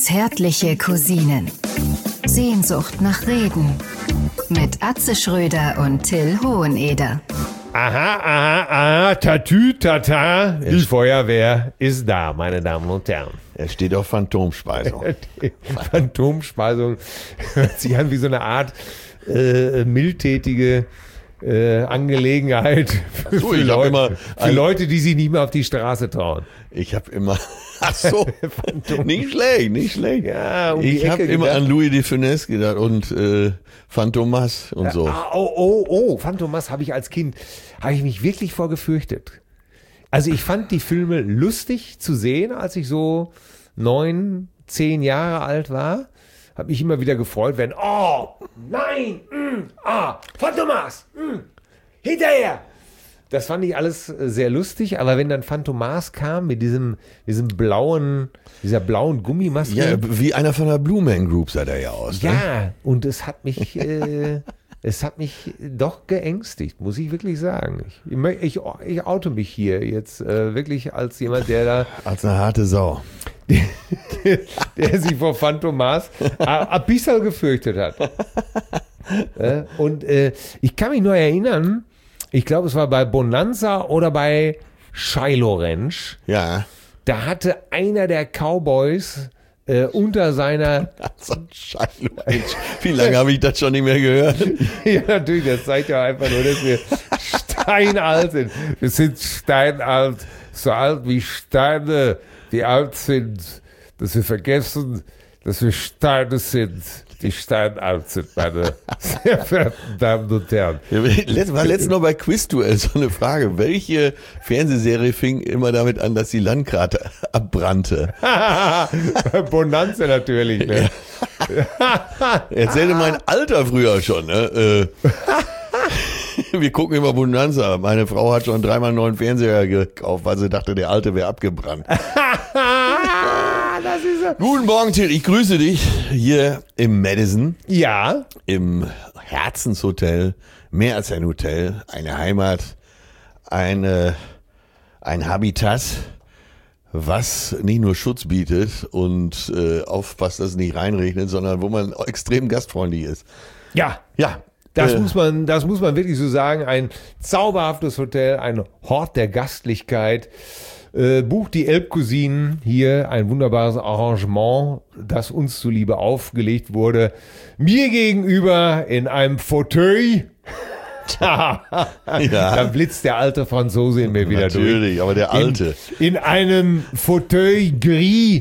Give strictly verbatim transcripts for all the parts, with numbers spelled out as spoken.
Zärtliche Cousinen. Sehnsucht nach Reden. Mit Atze Schröder und Till Hoheneder. Aha, aha, aha, tatü, tata, die Feuerwehr ist da, meine Damen und Herren. Er steht auf Phantomspeisung. Die Phantomspeisung hört sich an wie so eine Art äh, mildtätige äh, Angelegenheit für, so, für, ich Leute, immer, für Leute, die sich nicht mehr auf die Straße trauen. Ich habe immer, ach so, nicht schlecht, nicht schlecht. Ja, um ich habe immer an Louis de Funès gedacht und äh, Phantomas und so. Ah, oh, oh, oh, Phantomas habe ich als Kind, habe ich mich wirklich vor gefürchtet. Also ich fand die Filme lustig zu sehen, als ich so neun, zehn Jahre alt war. Habe mich immer wieder gefreut, wenn, oh, nein, mm, ah, Phantomas, mm, hinterher. Das fand ich alles sehr lustig, aber wenn dann Phantomas kam mit diesem, diesem blauen, dieser blauen Gummimaske. Ja, wie einer von der Blue Man Group sah der ja aus. Ja, ne? Und es hat mich, äh, es hat mich doch geängstigt, muss ich wirklich sagen. Ich, ich, ich oute mich hier jetzt äh, wirklich als jemand, der da... Als eine harte Sau. der, der sich vor Phantomas ein bisschen gefürchtet hat. äh, und äh, ich kann mich nur erinnern, ich glaube, es war bei Bonanza oder bei Shiloh Ranch. Ja. Da hatte einer der Cowboys äh, unter seiner... Shiloh Ranch. Wie lange habe ich das schon nicht mehr gehört? Ja, natürlich, das zeigt ja einfach nur, dass wir steinalt sind. Wir sind steinalt, so alt wie Steine, die alt sind, dass wir vergessen, dass wir Steine sind, die steinalt sind, meine sehr verehrten Damen und Herren. Ja, war letztens noch bei Quizduell so eine Frage. Welche Fernsehserie fing immer damit an, dass die Landkarte abbrannte? Bonanza natürlich. Ne? Erzählte mein Alter früher schon. Ne? Wir gucken immer Bonanza. Meine Frau hat schon dreimal einen neuen Fernseher gekauft, weil sie dachte, der alte wäre abgebrannt. Das ist er. Guten Morgen, Till. Ich grüße dich hier im Madison. Ja. Im Herzenshotel. Mehr als ein Hotel. Eine Heimat. Eine, ein Habitat, was nicht nur Schutz bietet und äh, aufpasst, dass es nicht reinregnet, sondern wo man extrem gastfreundlich ist. Ja. Ja. Das, äh, muss man, das muss man wirklich so sagen. Ein zauberhaftes Hotel, ein Hort der Gastlichkeit. Äh, bucht die Elbcousinen hier ein wunderbares Arrangement, das uns zuliebe aufgelegt wurde. Mir gegenüber in einem Fauteuil. ja. Da blitzt der alte Franzose in mir wieder Natürlich, durch. Natürlich, aber der alte. In, in einem Fauteuil gris.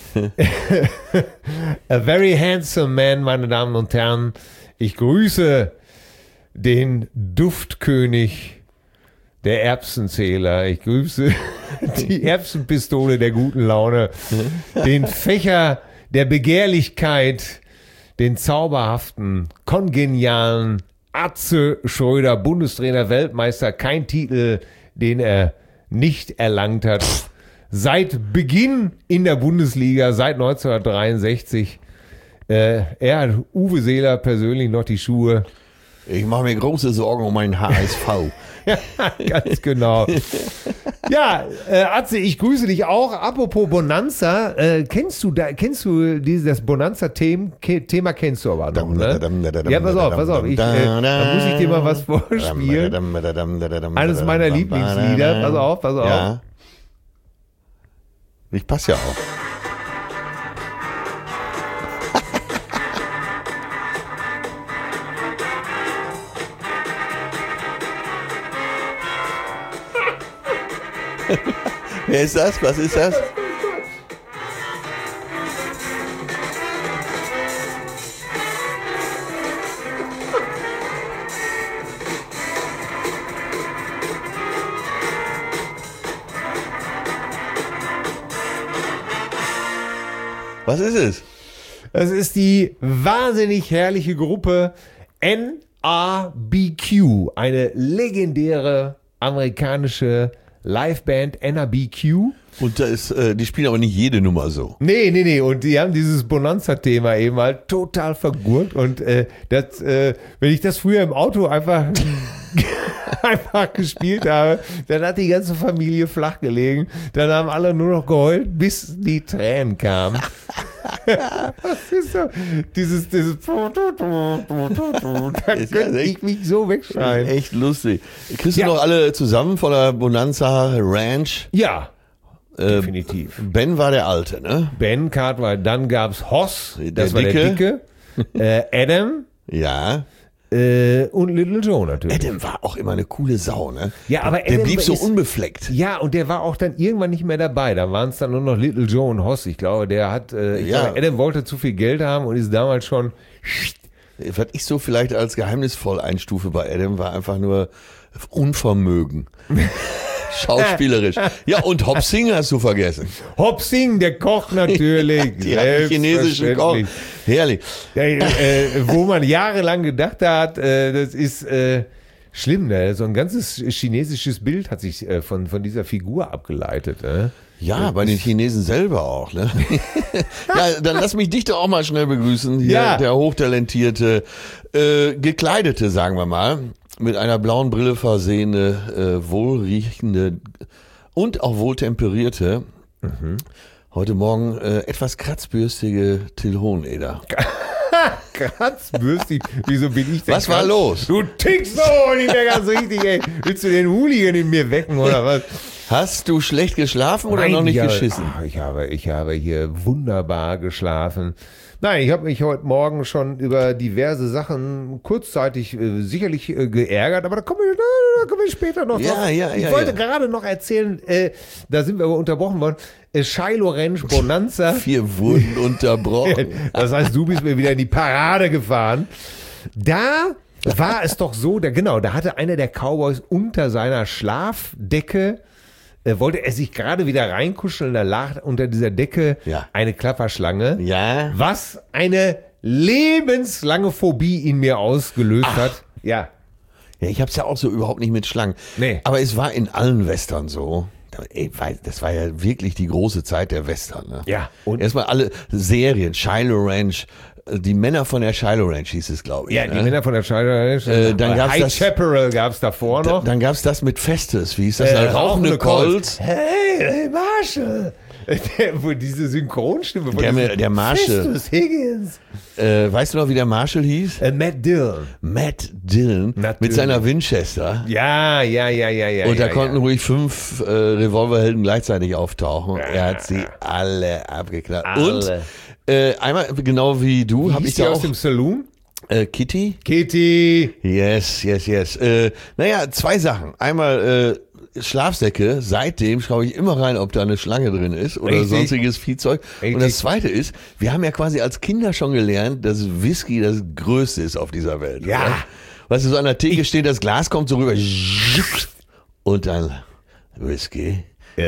A very handsome man, meine Damen und Herren. Ich grüße den Duftkönig der Erbsenzähler. Ich grüße die Erbsenpistole der guten Laune, den Fächer der Begehrlichkeit, den zauberhaften, kongenialen Atze Schröder, Bundestrainer, Weltmeister, kein Titel, den er nicht erlangt hat. Seit Beginn in der Bundesliga, seit neunzehnhundertdreiundsechzig. Äh, er hat Uwe Seeler persönlich noch die Schuhe. Ich mache mir große Sorgen um meinen H S V. Ja, ganz genau. Ja, äh, Atze, ich grüße dich auch. Apropos Bonanza, äh, kennst du da, kennst du dieses das Bonanza-Thema kennst du aber noch, ne? Ja, pass auf, pass auf. Ich, äh, da muss ich dir mal was vorspielen. Eines meiner Lieblingslieder. Pass auf, pass auf. Ja. Ich passe ja auch. Wer ist das? Was ist das? Was ist es? Das ist die wahnsinnig herrliche Gruppe N R B Q, eine legendäre amerikanische Liveband N R B Q. Und da ist, äh, die spielen aber nicht jede Nummer so. Nee, nee, nee. Und die haben dieses Bonanza-Thema eben halt total vergurrt. Und äh, das, äh, wenn ich das früher im Auto einfach, einfach gespielt habe, dann hat die ganze Familie flach gelegen. Dann haben alle nur noch geheult, bis die Tränen kamen. Das ist so, dieses, dieses, da könnte ich mich so wegschreien. Echt lustig. Kriegst Ja. du noch alle zusammen von der Bonanza Ranch? Ja, Äh, definitiv. Ben war der Alte, ne? Ben Cartwright, dann gab's Hoss, das Der war der Dicke. Dicke, äh, Adam Ja. äh, und Little Joe natürlich. Adam war auch immer eine coole Sau, ne? Ja, aber der Adam blieb so ist- unbefleckt. Ja, und der war auch dann irgendwann nicht mehr dabei. Da waren es dann nur noch Little Joe und Hoss. Ich glaube, der hat, äh, ich Ja. glaube, Adam wollte zu viel Geld haben und ist damals schon. Was ich so vielleicht als geheimnisvoll einstufe bei Adam, war einfach nur Unvermögen. Schauspielerisch. Ja, und Hop Sing hast du vergessen. Hop Sing, der Koch natürlich. Die hat chinesischen Koch. Selbstverständlich. Herrlich. Ja, äh, wo man jahrelang gedacht hat, äh, das ist äh, schlimm. Ne? So ein ganzes chinesisches Bild hat sich äh, von, von dieser Figur abgeleitet. Äh? Ja, bei den Chinesen selber auch, ne? Ja, dann lass mich dich doch auch mal schnell begrüßen. Hier, Ja. der hochtalentierte, äh, gekleidete, sagen wir mal, mit einer blauen Brille versehene, äh, wohlriechende und auch wohltemperierte, heute Morgen äh, etwas kratzbürstige Till Hoheneder. Kratzbürstig. Wieso bin ich denn? Was war kratz- los? Du tickst so nicht mehr ganz richtig, ey. Willst du den Hooligan in mir wecken oder was? Hast du schlecht geschlafen oder Nein, noch nicht ich habe- geschissen? Ach, ich habe, ich habe hier wunderbar geschlafen. Nein, ich habe mich heute Morgen schon über diverse Sachen kurzzeitig äh, sicherlich äh, geärgert, aber da kommen wir, da kommen wir später noch Ja, drauf. ja, ich ja, wollte ja. gerade noch erzählen, äh, da sind wir aber unterbrochen worden, äh, Shiloh Ranch Bonanza. Wir wurden unterbrochen. Das heißt, du bist mir wieder in die Parade gefahren. Da war es doch so, da, genau, da hatte einer der Cowboys unter seiner Schlafdecke, äh, wollte er sich gerade wieder reinkuscheln, da lag unter dieser Decke Ja. eine Klapperschlange, Ja. was eine lebenslange Phobie in mir ausgelöst hat. Ja. Ja, ich hab's ja auch so überhaupt nicht mit Schlangen. Nee. Aber es war in allen Western so. Ey, weil das war ja wirklich die große Zeit der Western. Ne? Ja, und- erstmal alle Serien, Shiloh Ranch, äh, die Männer von der Shiloh Ranch hieß es, glaube ich. Ja, die ne? Männer von der Shiloh Ranch. Äh, dann gab's High das- Chaparral gab's davor Da, noch. dann gab's das mit Festes, wie hieß das? Äh, Äh, rauchende Colts. Hey, hey, Marshall. Der, wo diese Synchronstimme von Der- diesem der Marshall. Festus Higgins. Äh, weißt du noch, wie der Marshall hieß? Äh, Matt Dillon. Matt Dillon Natürlich. mit seiner Winchester. Ja, ja, ja, ja, ja. Und da ja, konnten ja. ruhig fünf äh, Revolverhelden gleichzeitig auftauchen. Er hat sie alle abgeknallt. Alle. Und äh, einmal, genau wie du, habe Hieß ich die da aus auch dem Saloon? äh, Kitty. Kitty. Yes, yes, yes. Äh, naja, zwei Sachen. Einmal äh, Schlafsäcke. Seitdem schaue ich immer rein, ob da eine Schlange drin ist oder Richtig. sonstiges Viehzeug. Richtig. Und das Zweite ist, wir haben ja quasi als Kinder schon gelernt, dass Whisky das Größte ist auf dieser Welt. Ja. Oder? Weißt du, so an der Theke steht, das Glas kommt so rüber und dann Whisky.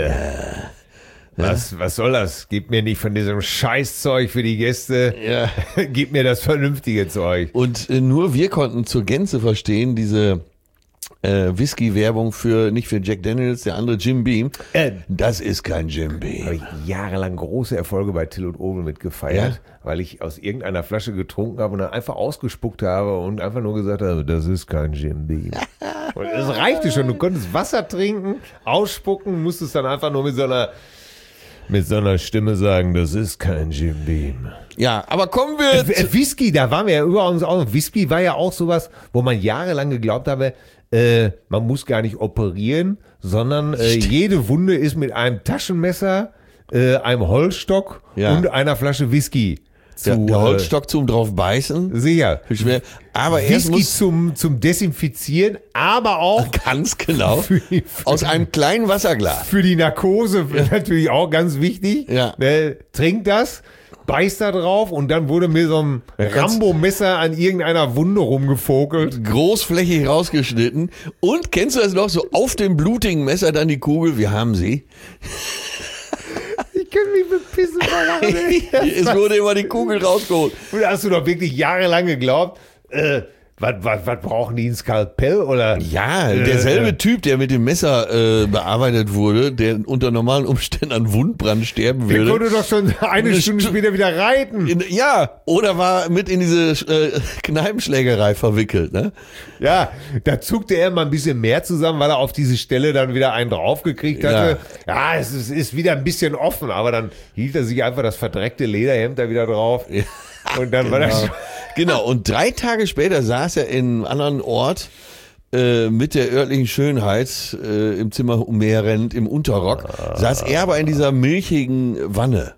Was, was soll das? Gib mir nicht von diesem Scheißzeug für die Gäste. Ja. Gib mir das vernünftige Zeug. Und äh, nur wir konnten zur Gänze verstehen, diese äh, Whisky-Werbung für, nicht für Jack Daniels, der andere Jim Beam. Äh, Das ist kein Jim Beam. habe ich jahrelang große Erfolge bei Till und Obel mitgefeiert, Ja? weil ich aus irgendeiner Flasche getrunken habe und dann einfach ausgespuckt habe und einfach nur gesagt habe, das ist kein Jim Beam. Und es reichte schon, du konntest Wasser trinken, ausspucken, musstest dann einfach nur mit so einer mit so einer Stimme sagen, das ist kein Jim Beam. Ja, aber kommen wir... Äh, Whisky, da waren wir ja überall auch. Whisky war ja auch sowas, wo man jahrelang geglaubt habe, äh, man muss gar nicht operieren, sondern äh, jede Wunde ist mit einem Taschenmesser, äh, einem Holzstock Ja. und einer Flasche Whisky zu. der, der Holzstock zum drauf beißen. Äh, sicher. Schwer. Aber erst Whisky muss... zum, zum Desinfizieren, aber auch Ganz genau. für, für, Aus einem kleinen Wasserglas. für die Narkose natürlich auch ganz wichtig. Ja. Ne, trink das, beißt da drauf und dann wurde mit so einem kannst- Rambo-Messer an irgendeiner Wunde rumgefokelt. Großflächig rausgeschnitten. Und kennst du das noch? So auf dem blutigen Messer dann die Kugel. Wir haben sie. Ich kann mich bepissen vor Lachen. Es wurde immer die Kugel rausgeholt. Und da hast du doch wirklich jahrelang geglaubt, äh, Was, was, was brauchen die, ein Skalpell oder? Ja, Äh, derselbe äh. Typ, der mit dem Messer äh, bearbeitet wurde, der unter normalen Umständen an Wundbrand sterben Der würde. konnte doch schon eine Eine Stunde Stu- später wieder reiten. In, ja, oder war mit in diese äh, Kneipenschlägerei verwickelt, ne? Ja, da zuckte er mal ein bisschen mehr zusammen, weil er auf diese Stelle dann wieder einen draufgekriegt hatte. Ja, es ist, ist wieder ein bisschen offen, aber dann hielt er sich einfach das verdreckte Lederhemd da wieder drauf. Und dann war das. Genau. Genau, und drei Tage später saß er in einem anderen Ort äh, mit der örtlichen Schönheit äh, im Zimmer umherrennend, im Unterrock, saß er aber in dieser milchigen Wanne.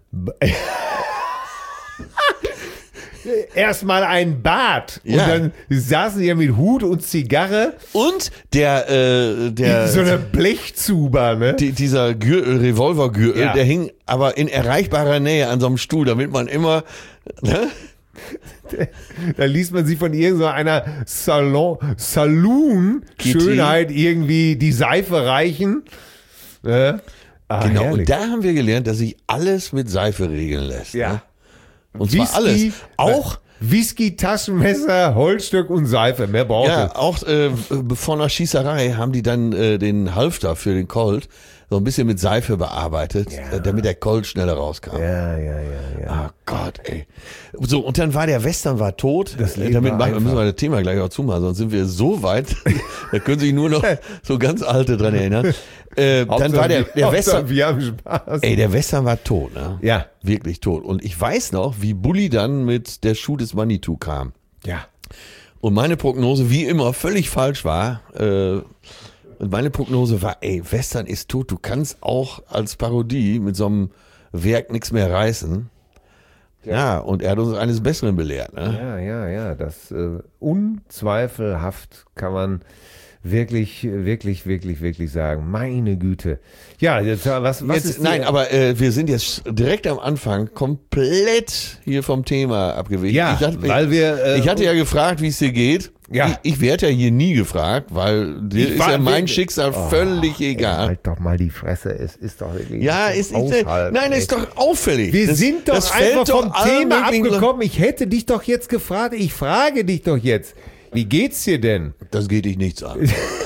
Erstmal ein Bad. Ja. Und dann saßen sie ja mit Hut und Zigarre. Und der, äh, der So eine Blechzuber, ne? die, dieser Gürtel, Revolvergürtel, Ja. der hing aber in erreichbarer Nähe an so einem Stuhl, damit man immer, ne? Da ließ man sich von irgendeiner Salon, Saloon-Schönheit irgendwie die Seife reichen. Ne? Ah, Genau, herrlich. und da haben wir gelernt, dass sich alles mit Seife regeln lässt. Ja. Ne? Und zwar alles. Auch, Whisky, Taschenmesser, Holzstück und Seife. Mehr braucht ja, es. auch äh, vor einer Schießerei haben die dann äh, den Halfter für den Colt so ein bisschen mit Seife bearbeitet, Ja. äh, damit der Colt schneller rauskam. Ja, ja, ja, ja. Oh Gott, ey. So, und dann war der Western war tot. Das Leben Damit war machen, müssen wir einfach. das Thema gleich auch zumachen, sonst sind wir so weit, da können sich nur noch so ganz alte dran erinnern. Äh, dann Hauptsache, war der, der Hauptsache, Western, wir haben Spaß. ey, der Western war tot, ne? Ja. Wirklich tot. Und ich weiß noch, wie Bulli dann mit der Schuh des Manitou kam. Ja. Und meine Prognose, wie immer, völlig falsch war. Äh, und meine Prognose war, ey, Western ist tot. Du kannst auch als Parodie mit so einem Werk nichts mehr reißen. Ja, und er hat uns eines Besseren belehrt. Ne? Ja, ja, ja. Das äh, unzweifelhaft kann man wirklich, wirklich, wirklich, wirklich sagen. Meine Güte. Ja, jetzt, was, was Jetzt, ist die- nein, aber äh, wir sind jetzt direkt am Anfang komplett hier vom Thema abgewichen. Ja, ich hatte, weil wir, äh, ich hatte ja gefragt, wie es dir geht. Ja. Ich, ich werde ja hier nie gefragt, weil dir Ich ist war- ja mein wir- Schicksal völlig egal. Halt doch mal die Fresse, es ist doch wirklich Ja, nicht ist zum nicht, Aushalten, nein, ey. ist doch auffällig. Wir Das- sind doch das einfach fällt doch vom allen Thema möglichen Le- abgekommen. Ich hätte dich doch jetzt gefragt, ich frage dich doch jetzt. Wie geht's dir denn? Das geht dich nichts an.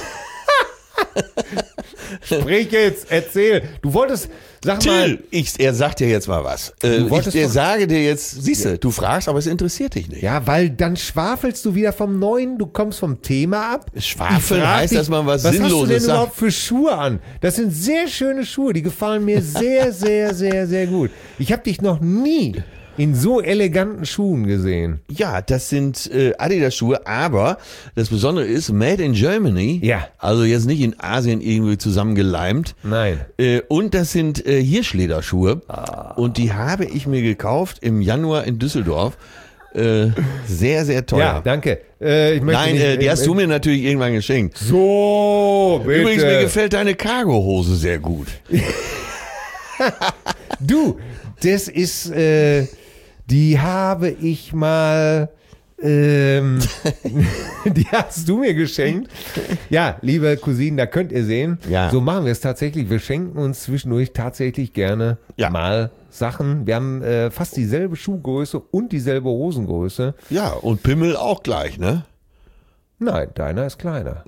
Sprich jetzt, erzähl. Du wolltest, sag mal, Till, ich, er sagt dir jetzt mal was. Äh, Du ich wolltest der doch- sage dir jetzt, siehst du, du fragst, aber es interessiert dich nicht. ja, weil dann schwafelst du wieder vom Neuen, du kommst vom Thema ab. Schwafeln Ich frag heißt, dass man was was Sinnloses hast du denn sagt. überhaupt für Schuhe an? Das sind sehr schöne Schuhe, die gefallen mir sehr, sehr, sehr, sehr gut. Ich habe dich noch nie in so eleganten Schuhen gesehen. Ja, das sind äh, Adidas-Schuhe, aber das Besondere ist, made in Germany. Ja. Also jetzt nicht in Asien irgendwie zusammengeleimt. Nein. Äh, und das sind äh, Hirschlederschuhe. Und die habe ich mir gekauft im Januar in Düsseldorf. Äh, sehr, sehr teuer. Ja, danke. Äh, ich möchte Nein, nicht, äh, die hast du mir natürlich irgendwann geschenkt. So, bitte. Übrigens, mir gefällt deine Cargohose sehr gut. Du, das ist, äh, die habe ich mal, ähm, die hast du mir geschenkt. Ja, liebe Cousinen, da könnt ihr sehen. Ja. So machen wir es tatsächlich. Wir schenken uns zwischendurch tatsächlich gerne Ja. mal Sachen. Wir haben äh, fast dieselbe Schuhgröße und dieselbe Hosengröße. Ja, und Pimmel auch gleich, ne? Nein, deiner ist kleiner.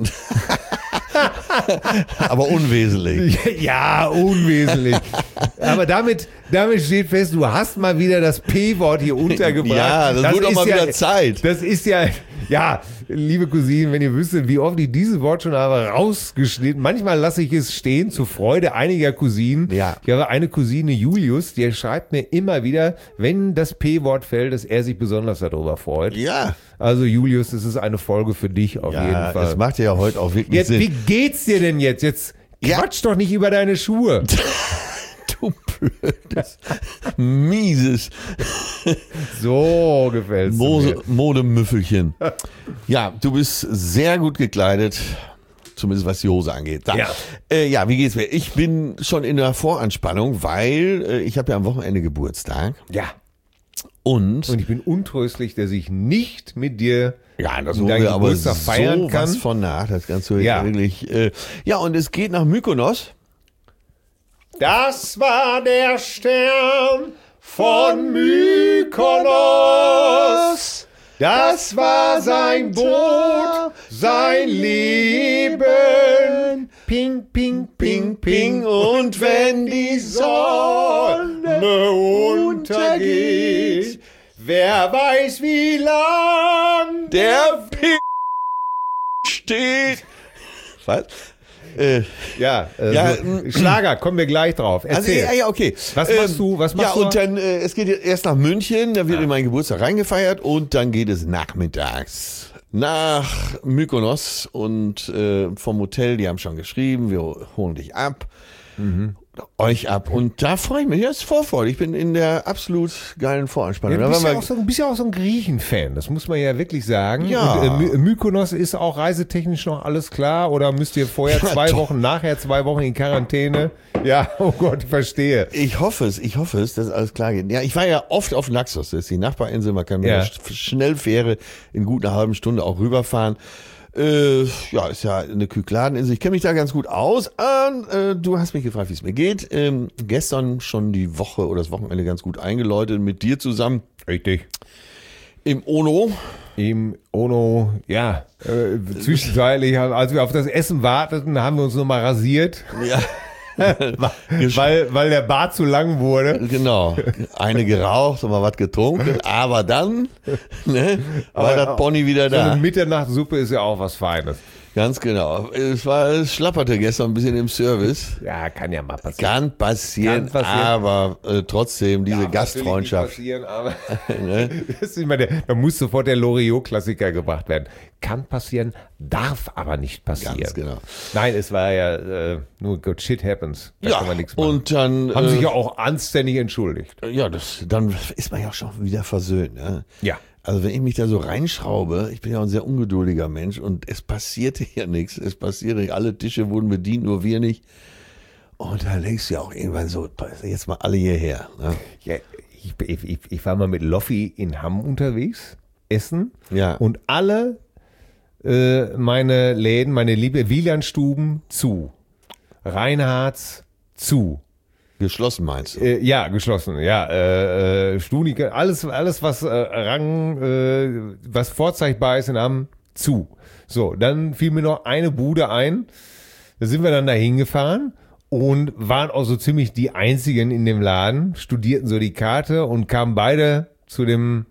Aber unwesentlich. Ja, unwesentlich. Aber damit, damit steht fest, du hast mal wieder das P-Wort hier untergebracht. Ja, das wird doch ist mal wieder Zeit. Das ist ja, ja, liebe Cousinen, wenn ihr wüsstet, wie oft ich dieses Wort schon habe rausgeschnitten. Manchmal lasse ich es stehen, zur Freude einiger Cousinen. Ja. Ich habe eine Cousine, Julius, der schreibt mir immer wieder, wenn das P-Wort fällt, dass er sich besonders darüber freut. Ja. Also Julius, es ist eine Folge für dich auf jeden Ja, Fall. das macht ja heute auch wirklich Jetzt, wie Sinn. geht's dir denn jetzt? Jetzt Ja. quatsch doch nicht über deine Schuhe. Du blödes, mieses So gefällt's Mose, mir. Modemüffelchen. Ja, du bist sehr gut gekleidet. Zumindest was die Hose angeht. Da. Ja. Äh, ja, wie geht's mir? Ich bin schon in der Voranspannung, weil äh, ich habe ja am Wochenende Geburtstag. Ja. Und, Und ich bin untröstlich, dass ich nicht mit dir ja, das deinen holen wir aber Geburtstag feiern so kann. was von nach. Das kannst du Ja. ja wirklich. Äh, ja, und es geht nach Mykonos. Das war der Stern von Mykonos. Das war sein Boot, sein Leben. Ping, ping, ping, ping. Und wenn die Sonne untergeht, wer weiß wie lang der P steht. Was? Äh, ja, äh, ja, so, Schlager, kommen wir gleich drauf. also, Erzähl. ja, ja, okay. Was machst du? Was machst ja, du? und dann, äh, es geht erst nach München, da wird in meinen Geburtstag reingefeiert und dann geht es nachmittags nach Mykonos und äh, vom Hotel, die haben schon geschrieben, wir holen dich ab. Mhm. Euch ab. Und da freue ich mich. Ja, ist Vorfreude. Ich bin in der absolut geilen Voranspannung. Ja, du bist Da ja, waren auch so, bist ja auch so ein Griechen-Fan, das muss man ja wirklich sagen. Ja. Und, äh, My- Mykonos ist auch reisetechnisch noch alles klar oder müsst ihr vorher Ja, zwei doch. Wochen, nachher zwei Wochen in Quarantäne? Ja, oh Gott, verstehe. Ich hoffe es, ich hoffe es, dass alles klar geht. Ja, ich war ja oft auf Naxos, das ist die Nachbarinsel, man kann mit Ja. der Sch- Schnellfähre in gut einer halben Stunde auch rüberfahren. Äh, ja, ist ja eine Kykladeninsel. Ich kenne mich da ganz gut aus. Und, äh, du hast mich gefragt, wie es mir geht. Ähm, gestern schon die Woche oder das Wochenende ganz gut eingeläutet mit dir zusammen Richtig. im Ono. Im Ono, ja, äh, zwischenzeitlich, als wir auf das Essen warteten, haben wir uns nochmal rasiert, Ja, weil, weil der Bart zu lang wurde. genau. Eine geraucht und mal was getrunken. Aber dann ne, war Aber- das Pony wieder So da. eine Mitternachtssuppe ist ja auch was Feines. Ganz genau. Es war, es schlapperte gestern ein bisschen im Service. Ja, kann ja mal passieren. Kann passieren, Kann passieren. aber äh, trotzdem diese Ja, Gastfreundschaft. natürlich nicht passieren, aber Ne? das ist immer der, da muss sofort der Loriot-Klassiker gebracht werden. Kann passieren, darf aber nicht passieren. Ganz genau. Nein, es war ja äh, nur good shit happens. Da Ja, kann man nichts machen. und dann Haben äh, sich ja auch anständig entschuldigt. ja, das, dann ist man ja auch schon wieder versöhnt. Ne? Ja. Also wenn ich mich da so reinschraube, ich bin ja auch ein sehr ungeduldiger Mensch und es passierte ja nichts. Es passierte nicht. Alle Tische wurden bedient, nur wir nicht. Und da denkst du ja auch irgendwann so, jetzt mal alle hierher. Ne? Ja, ich, ich, ich, ich war mal mit Loffi in Hamm unterwegs, essen. Ja. Und alle äh, meine Läden, meine liebe Wielandstuben zu. Reinhards zu. Geschlossen meinst du? Äh, ja, geschlossen, ja. Äh, äh, Stunika, alles, alles was äh, Rang, äh, was vorzeigbar ist in Hamm, zu. So, dann fiel mir noch eine Bude ein. Da sind wir dann da hingefahren und waren auch so ziemlich die einzigen in dem Laden, studierten so die Karte und kamen beide zu dem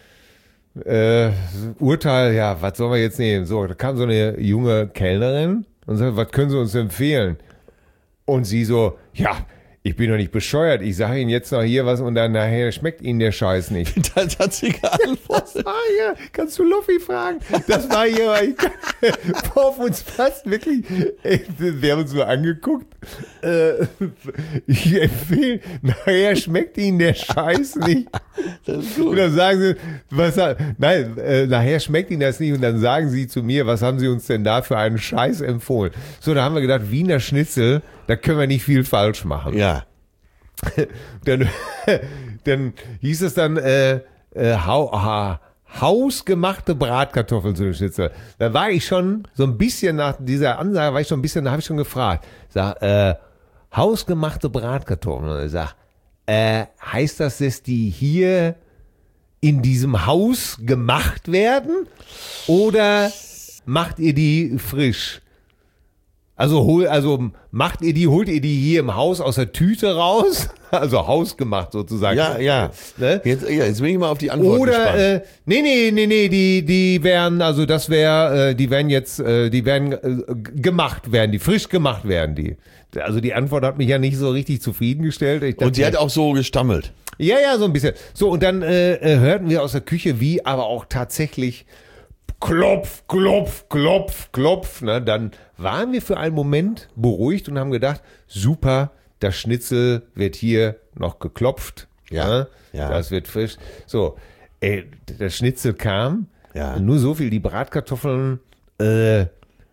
äh, Urteil, ja, was sollen wir jetzt nehmen? So, da kam so eine junge Kellnerin und sagte, was können Sie uns empfehlen? Und sie so, ja, ich bin doch nicht bescheuert, ich sage Ihnen jetzt noch hier was und dann nachher schmeckt Ihnen der Scheiß nicht. Das hat sie geantwortet. Ah ja, kannst du Loffi fragen? Das war hier, ich, auf uns fast wirklich, ey, wir haben uns so angeguckt, äh, ich empfehle, nachher schmeckt Ihnen der Scheiß nicht. Das ist Und gut. dann sagen sie, was, nein, äh, nachher schmeckt Ihnen das nicht und dann sagen sie zu mir, was haben Sie uns denn da für einen Scheiß empfohlen? So, da haben wir gedacht, Wiener Schnitzel, da können wir nicht viel falsch machen. Ja. Dann, dann hieß es dann äh, äh, hau, ha, hausgemachte Bratkartoffeln zu den Schnitzel. Da war ich schon so ein bisschen nach dieser Ansage, war ich schon ein bisschen, da habe ich schon gefragt. Sag, äh, hausgemachte Bratkartoffeln. Und er sagt, äh, heißt das, dass die hier in diesem Haus gemacht werden? Oder macht ihr die frisch? Also, hol, also macht ihr die, holt ihr die hier im Haus aus der Tüte raus? Also hausgemacht sozusagen. Ja, ja. Ne? Jetzt, ja, jetzt bin ich mal auf die Antwort Oder, gespannt. äh, nee, nee, nee, nee, die, die wären, also das wäre, äh, die werden jetzt, äh, die werden äh, gemacht werden, die frisch gemacht werden, die. Also die Antwort hat mich ja nicht so richtig zufriedengestellt. Ich dachte, Und sie hat auch so gestammelt. ja, ja, so ein bisschen. So, und dann äh, äh, hörten wir aus der Küche, wie aber auch tatsächlich Klopf, Klopf, Klopf, Klopf. Ne? Dann waren wir für einen Moment beruhigt und haben gedacht, super, das Schnitzel wird hier noch geklopft. Ja, Ne? ja. Das wird frisch. So, ey, das Schnitzel kam. Ja. Nur so viel, die Bratkartoffeln, äh,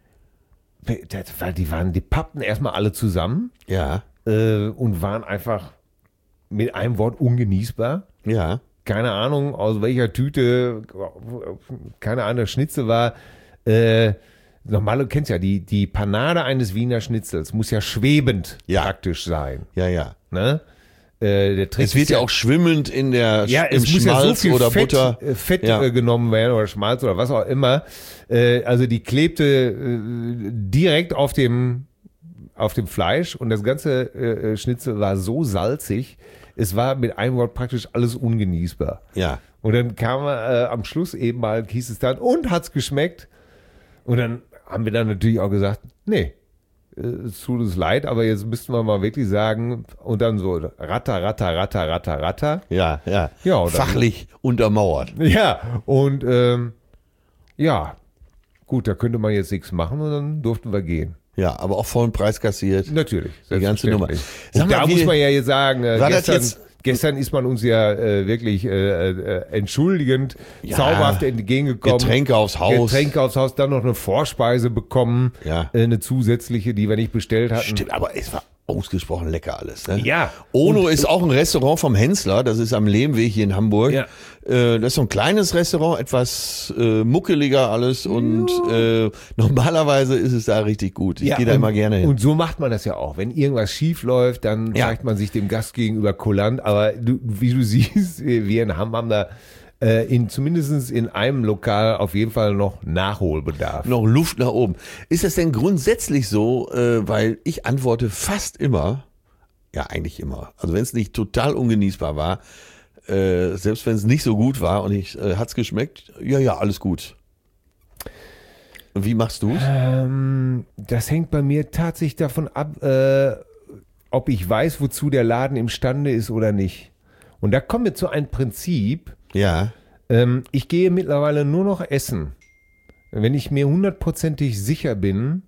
das war, die waren, die pappten erstmal alle zusammen Ja, äh, und waren einfach mit einem Wort ungenießbar. ja. Keine Ahnung, aus welcher Tüte, keine Ahnung, das Schnitzel war. Äh, normal, du kennst ja, die, die Panade eines Wiener Schnitzels muss ja schwebend Ja. praktisch sein. Ja, ja. Ne? äh, der Trick Es wird ist ja auch schwimmend in der ja, im es muss ja so Schmalz viel oder Fett, Butter. äh, Fett Ja. äh, genommen werden oder Schmalz oder was auch immer. Äh, also die klebte äh, direkt auf dem auf dem Fleisch und das ganze äh, Schnitzel war so salzig, es war mit einem Wort praktisch alles ungenießbar. Ja. Und dann kam äh, am Schluss eben mal, hieß es dann, und hat's geschmeckt? Und dann haben wir dann natürlich auch gesagt, nee, äh, es tut uns leid, aber jetzt müssten wir mal wirklich sagen, und dann so ratter, ratter, ratter, ratter, ratter. Ja, ja. Ja, und dann- Fachlich untermauert. Ja, und ähm, ja, gut, da könnte man jetzt nichts machen und dann durften wir gehen. Ja, aber auch vollen Preis kassiert. Natürlich. Die ganze Nummer. selbstverständlich. Sag Und mal, da wie- muss man ja jetzt sagen, äh, War das gestern, jetzt- gestern ist man uns ja äh, wirklich äh, äh, entschuldigend, Ja, zauberhaft entgegengekommen. Getränke aufs Haus. Getränke aufs Haus, dann noch eine Vorspeise bekommen, Ja. äh, eine zusätzliche, die wir nicht bestellt hatten. Stimmt, aber es war ausgesprochen lecker alles. Ne? Ja. Ono Und- ist auch ein Restaurant vom Hensler, das ist am Lehmweg hier in Hamburg. Ja. Äh, das ist so ein kleines Restaurant, etwas äh, muckeliger alles und äh, normalerweise ist es da richtig gut. Ich Ja, gehe da und- immer gerne hin. Und so macht man das ja auch. Wenn irgendwas schief läuft, dann Ja. zeigt man sich dem Gast gegenüber kulant. Aber du, wie du siehst, wir in Hamm haben da äh, in, zumindest in einem Lokal auf jeden Fall noch Nachholbedarf. Noch Luft nach oben. Ist das denn grundsätzlich so, äh, weil ich antworte fast immer, ja eigentlich immer, also wenn es nicht total ungenießbar war, äh, selbst wenn es nicht so gut war und ich äh, hat's geschmeckt, ja, ja, alles gut. Und wie machst du's? Ähm, das hängt bei mir tatsächlich davon ab, äh, ob ich weiß, wozu der Laden imstande ist oder nicht. Und da kommen wir zu einem Prinzip. Ja, Ähm, ich gehe mittlerweile nur noch essen, wenn ich mir hundertprozentig sicher bin,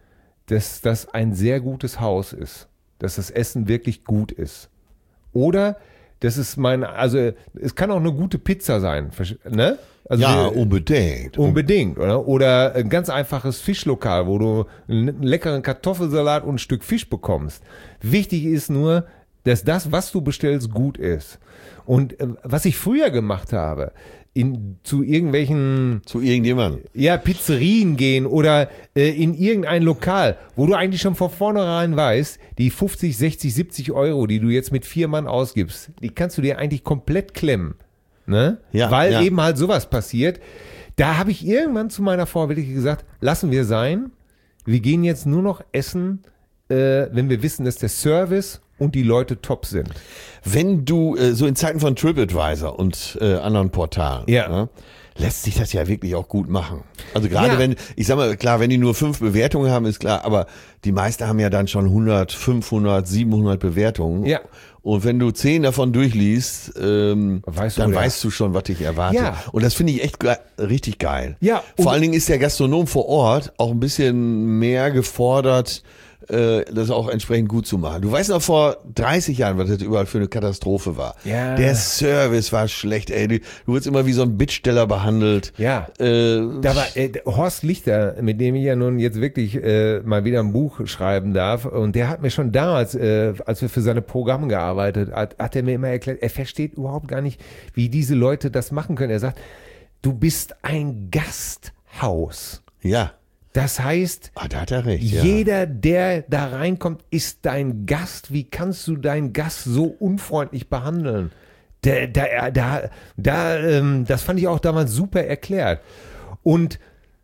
dass das ein sehr gutes Haus ist, dass das Essen wirklich gut ist. Oder dass es mein, also es kann auch eine gute Pizza sein, versch- ne? Also ja, wir- unbedingt. Unbedingt, oder? Oder ein ganz einfaches Fischlokal, wo du einen leckeren Kartoffelsalat und ein Stück Fisch bekommst. Wichtig ist nur, dass das, was du bestellst, gut ist. Und äh, was ich früher gemacht habe, in, zu irgendwelchen Zu irgendjemandem. ja, Pizzerien gehen oder äh, in irgendein Lokal, wo du eigentlich schon von vornherein weißt, die fünfzig, sechzig, siebzig Euro, die du jetzt mit vier Mann ausgibst, die kannst du dir eigentlich komplett klemmen. Ne? Ja, Weil ja. eben halt sowas passiert. Da habe ich irgendwann zu meiner Frau wirklich gesagt, lassen wir sein. Wir gehen jetzt nur noch essen, äh, wenn wir wissen, dass der Service und die Leute top sind. Wenn du äh, so in Zeiten von TripAdvisor und äh, anderen Portalen, Ja. ne, lässt sich das ja wirklich auch gut machen. Also gerade Ja. wenn, ich sag mal, klar, wenn die nur fünf Bewertungen haben, ist klar, aber die meisten haben ja dann schon hundert, fünfhundert, siebenhundert Bewertungen. Ja. Und wenn du zehn davon durchliest, ähm, Weißt du, dann ja. weißt du schon, was dich erwartet. Ja. Und das finde ich echt ge richtig geil. Ja, und- Vor allen Dingen ist der Gastronom vor Ort auch ein bisschen mehr gefordert, äh, das auch entsprechend gut zu machen. Du weißt noch vor dreißig Jahren, was das überall für eine Katastrophe war. Ja. Der Service war schlecht, ey. Du, du wurdest immer wie so ein Bittsteller behandelt. Ja. Äh, Da war äh, Horst Lichter, mit dem ich ja nun jetzt wirklich äh, mal wieder ein Buch schreiben darf. Und der hat mir schon damals, äh, als wir für seine Programme gearbeitet, hat, hat er mir immer erklärt, er versteht überhaupt gar nicht, wie diese Leute das machen können. Er sagt, du bist ein Gasthaus. ja. Das heißt, Ah, da hat er recht. Ja. jeder, der da reinkommt, ist dein Gast. Wie kannst du deinen Gast so unfreundlich behandeln? Da, da, da, da, ähm, das fand ich auch damals super erklärt. Und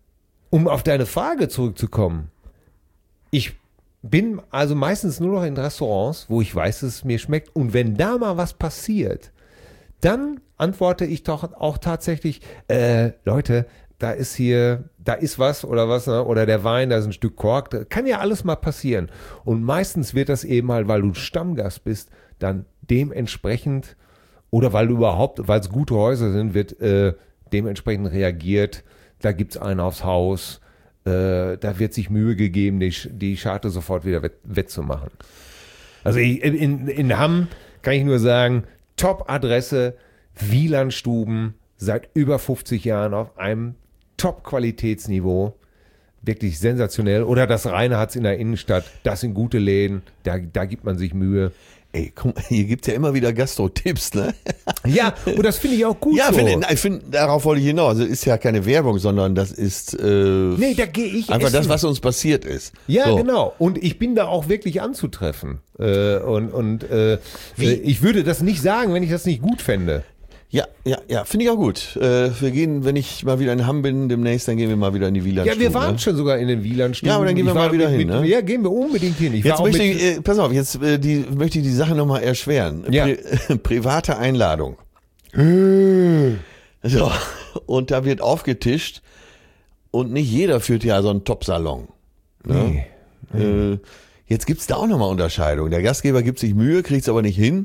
um auf deine Frage zurückzukommen, ich bin also meistens nur noch in Restaurants, wo ich weiß, dass es mir schmeckt. Und wenn da mal was passiert, dann antworte ich doch auch tatsächlich, äh, Leute, da ist hier, da ist was oder was, ne? Oder der Wein, da ist ein Stück Kork, da kann ja alles mal passieren. Und meistens wird das eben halt, weil du Stammgast bist, dann dementsprechend, oder weil du überhaupt, weil es gute Häuser sind, wird äh, dementsprechend reagiert, da gibt's einen aufs Haus, äh, da wird sich Mühe gegeben, die, die Scharte sofort wieder wett, wettzumachen. Also ich, in, in Hamm kann ich nur sagen, Top-Adresse, Wielandstuben, seit über fünfzig Jahren auf einem Top-Qualitätsniveau. Wirklich sensationell. Oder das Reine hat's in der Innenstadt. Das sind gute Läden. Da, da gibt man sich Mühe. ey, komm, hier gibt's ja immer wieder Gastro-Tipps, ne? Ja, und das finde ich auch gut Ja, so. find, ich finde, darauf wollte ich hinaus. Das ist ja keine Werbung, sondern das ist äh, Nee, da gehe ich einfach essen. das, was uns passiert ist. Ja, so. genau. Und ich bin da auch wirklich anzutreffen. Äh, und und äh, ich würde das nicht sagen, wenn ich das nicht gut fände. Ja, ja, ja, finde ich auch gut. Äh, wir gehen, wenn ich mal wieder in Hamm bin, demnächst, dann gehen wir mal wieder in die Wielandstube. Ja, wir waren ne? schon sogar in den Wielandstuben. Ja, aber dann gehen wir Ich mal war wieder mit, hin, mit, ne? Ja, gehen wir unbedingt hin. Ich Jetzt war auch möchte mit, ich, äh, pass auf, jetzt äh, die, möchte ich die Sache nochmal erschweren. Ja. Pri private Einladung. So, und da wird aufgetischt und nicht jeder führt ja so einen Top-Salon. Ne? Nee. Äh, jetzt gibt's da auch nochmal Unterscheidung. Der Gastgeber gibt sich Mühe, kriegt's aber nicht hin.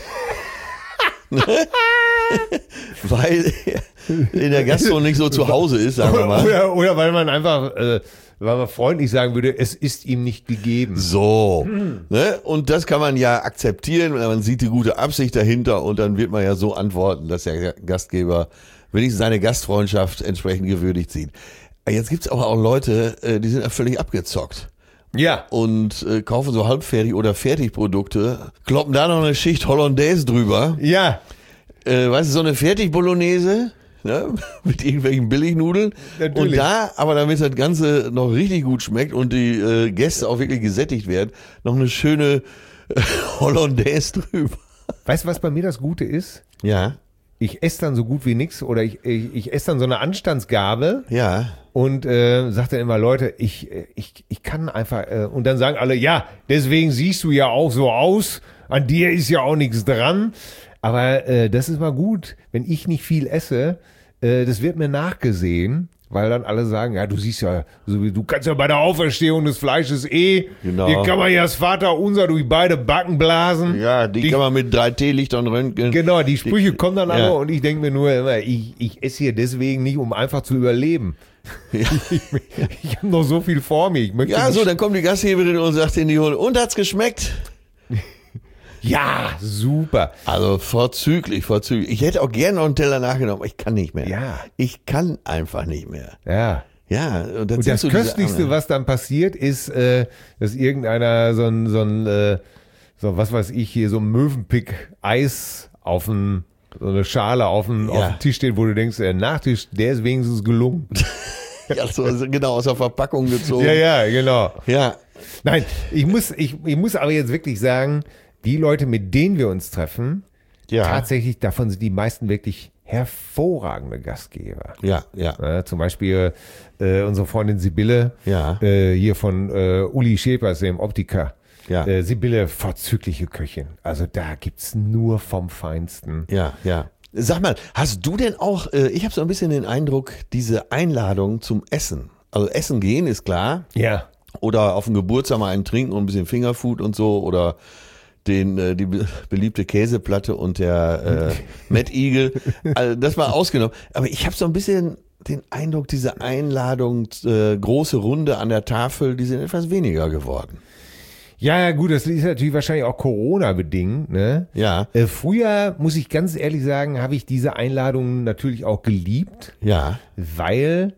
Weil er in der Gastro nicht so zu Hause ist, sagen wir mal. Oder, oder weil man einfach, äh, weil man freundlich sagen würde, es ist ihm nicht gegeben. So, ne? Und das kann man ja akzeptieren, weil man sieht die gute Absicht dahinter und dann wird man ja so antworten, dass der Gastgeber wenigstens seine Gastfreundschaft entsprechend gewürdigt sieht. Jetzt gibt's aber auch Leute, äh, die sind ja völlig abgezockt. Ja. Und äh, kaufen so halbfertig oder Fertigprodukte, kloppen da noch eine Schicht Hollandaise drüber. Ja. Äh, weißt du, so eine Fertig-Bolognese, ne, mit irgendwelchen Billignudeln. Natürlich. Und da, aber damit das Ganze noch richtig gut schmeckt und die äh, Gäste auch wirklich gesättigt werden, noch eine schöne äh, Hollandaise drüber. Weißt du, was bei mir das Gute ist? Ja, Ich esse dann so gut wie nix oder ich, ich, ich esse dann so eine Anstandsgabe ja. und äh, sage dann immer, Leute, ich, ich, ich kann einfach, äh, und dann sagen alle, ja, deswegen siehst du ja auch so aus, an dir ist ja auch nichts dran. Aber äh, das ist mal gut, wenn ich nicht viel esse, äh, das wird mir nachgesehen, weil dann alle sagen, ja, du siehst ja, so wie- du kannst ja bei der Auferstehung des Fleisches eh, Genau. hier kann man ja das Vaterunser durch beide Backen blasen. Ja, die, kann man mit drei Teelichtern röntgen. Genau, die Sprüche kommen dann alle Ja. und ich denke mir nur immer, ich, ich esse hier deswegen nicht, um einfach zu überleben. Ja. Ich, ich habe noch so viel vor mir. Ich möchte Ja, nicht, so, dann kommt die Gastgeberin und sagt in die Hunde, und hat's geschmeckt? ja, super. Also vorzüglich, vorzüglich. Ich hätte auch gerne noch einen Teller nachgenommen, aber ich kann nicht mehr. Ja. Ich kann einfach nicht mehr. Ja. Ja, und, Und das Köstlichste, was dann passiert, ist, äh, dass irgendeiner so ein, so ein, äh, so was weiß ich hier, so ein Möwenpick-Eis auf ein, so eine Schale auf den, Ja. auf den Tisch steht, wo du denkst, der Nachtisch, der ist wenigstens gelungen. Ja, so, also genau, aus der Verpackung gezogen. Ja, ja, genau. Ja, Nein, ich muss, ich, ich muss aber jetzt wirklich sagen, die Leute, mit denen wir uns treffen, ja, tatsächlich, davon sind die meisten wirklich hervorragende Gastgeber. ja, ja, Ja, zum Beispiel äh, unsere Freundin Sibylle, ja, äh, hier von äh, Uli Schepers, dem Optiker. ja, Äh, Sibylle, vorzügliche Köchin. Also da gibt's nur vom Feinsten. ja, ja. Sag mal, hast du denn auch, äh, ich habe so ein bisschen den Eindruck, diese Einladung zum Essen, also Essen gehen ist klar, Ja. oder auf dem Geburtstag mal einen trinken und ein bisschen Fingerfood und so, oder den, äh, die be- beliebte Käseplatte und der äh, Mad Eagle, also das war ausgenommen. Aber ich habe so ein bisschen den Eindruck, diese Einladung, äh, große Runde an der Tafel, die sind etwas weniger geworden. Ja, ja, gut, das ist natürlich wahrscheinlich auch Corona-bedingt, ne? Ja, Äh, früher, muss ich ganz ehrlich sagen, habe ich diese Einladungen natürlich auch geliebt, ja, weil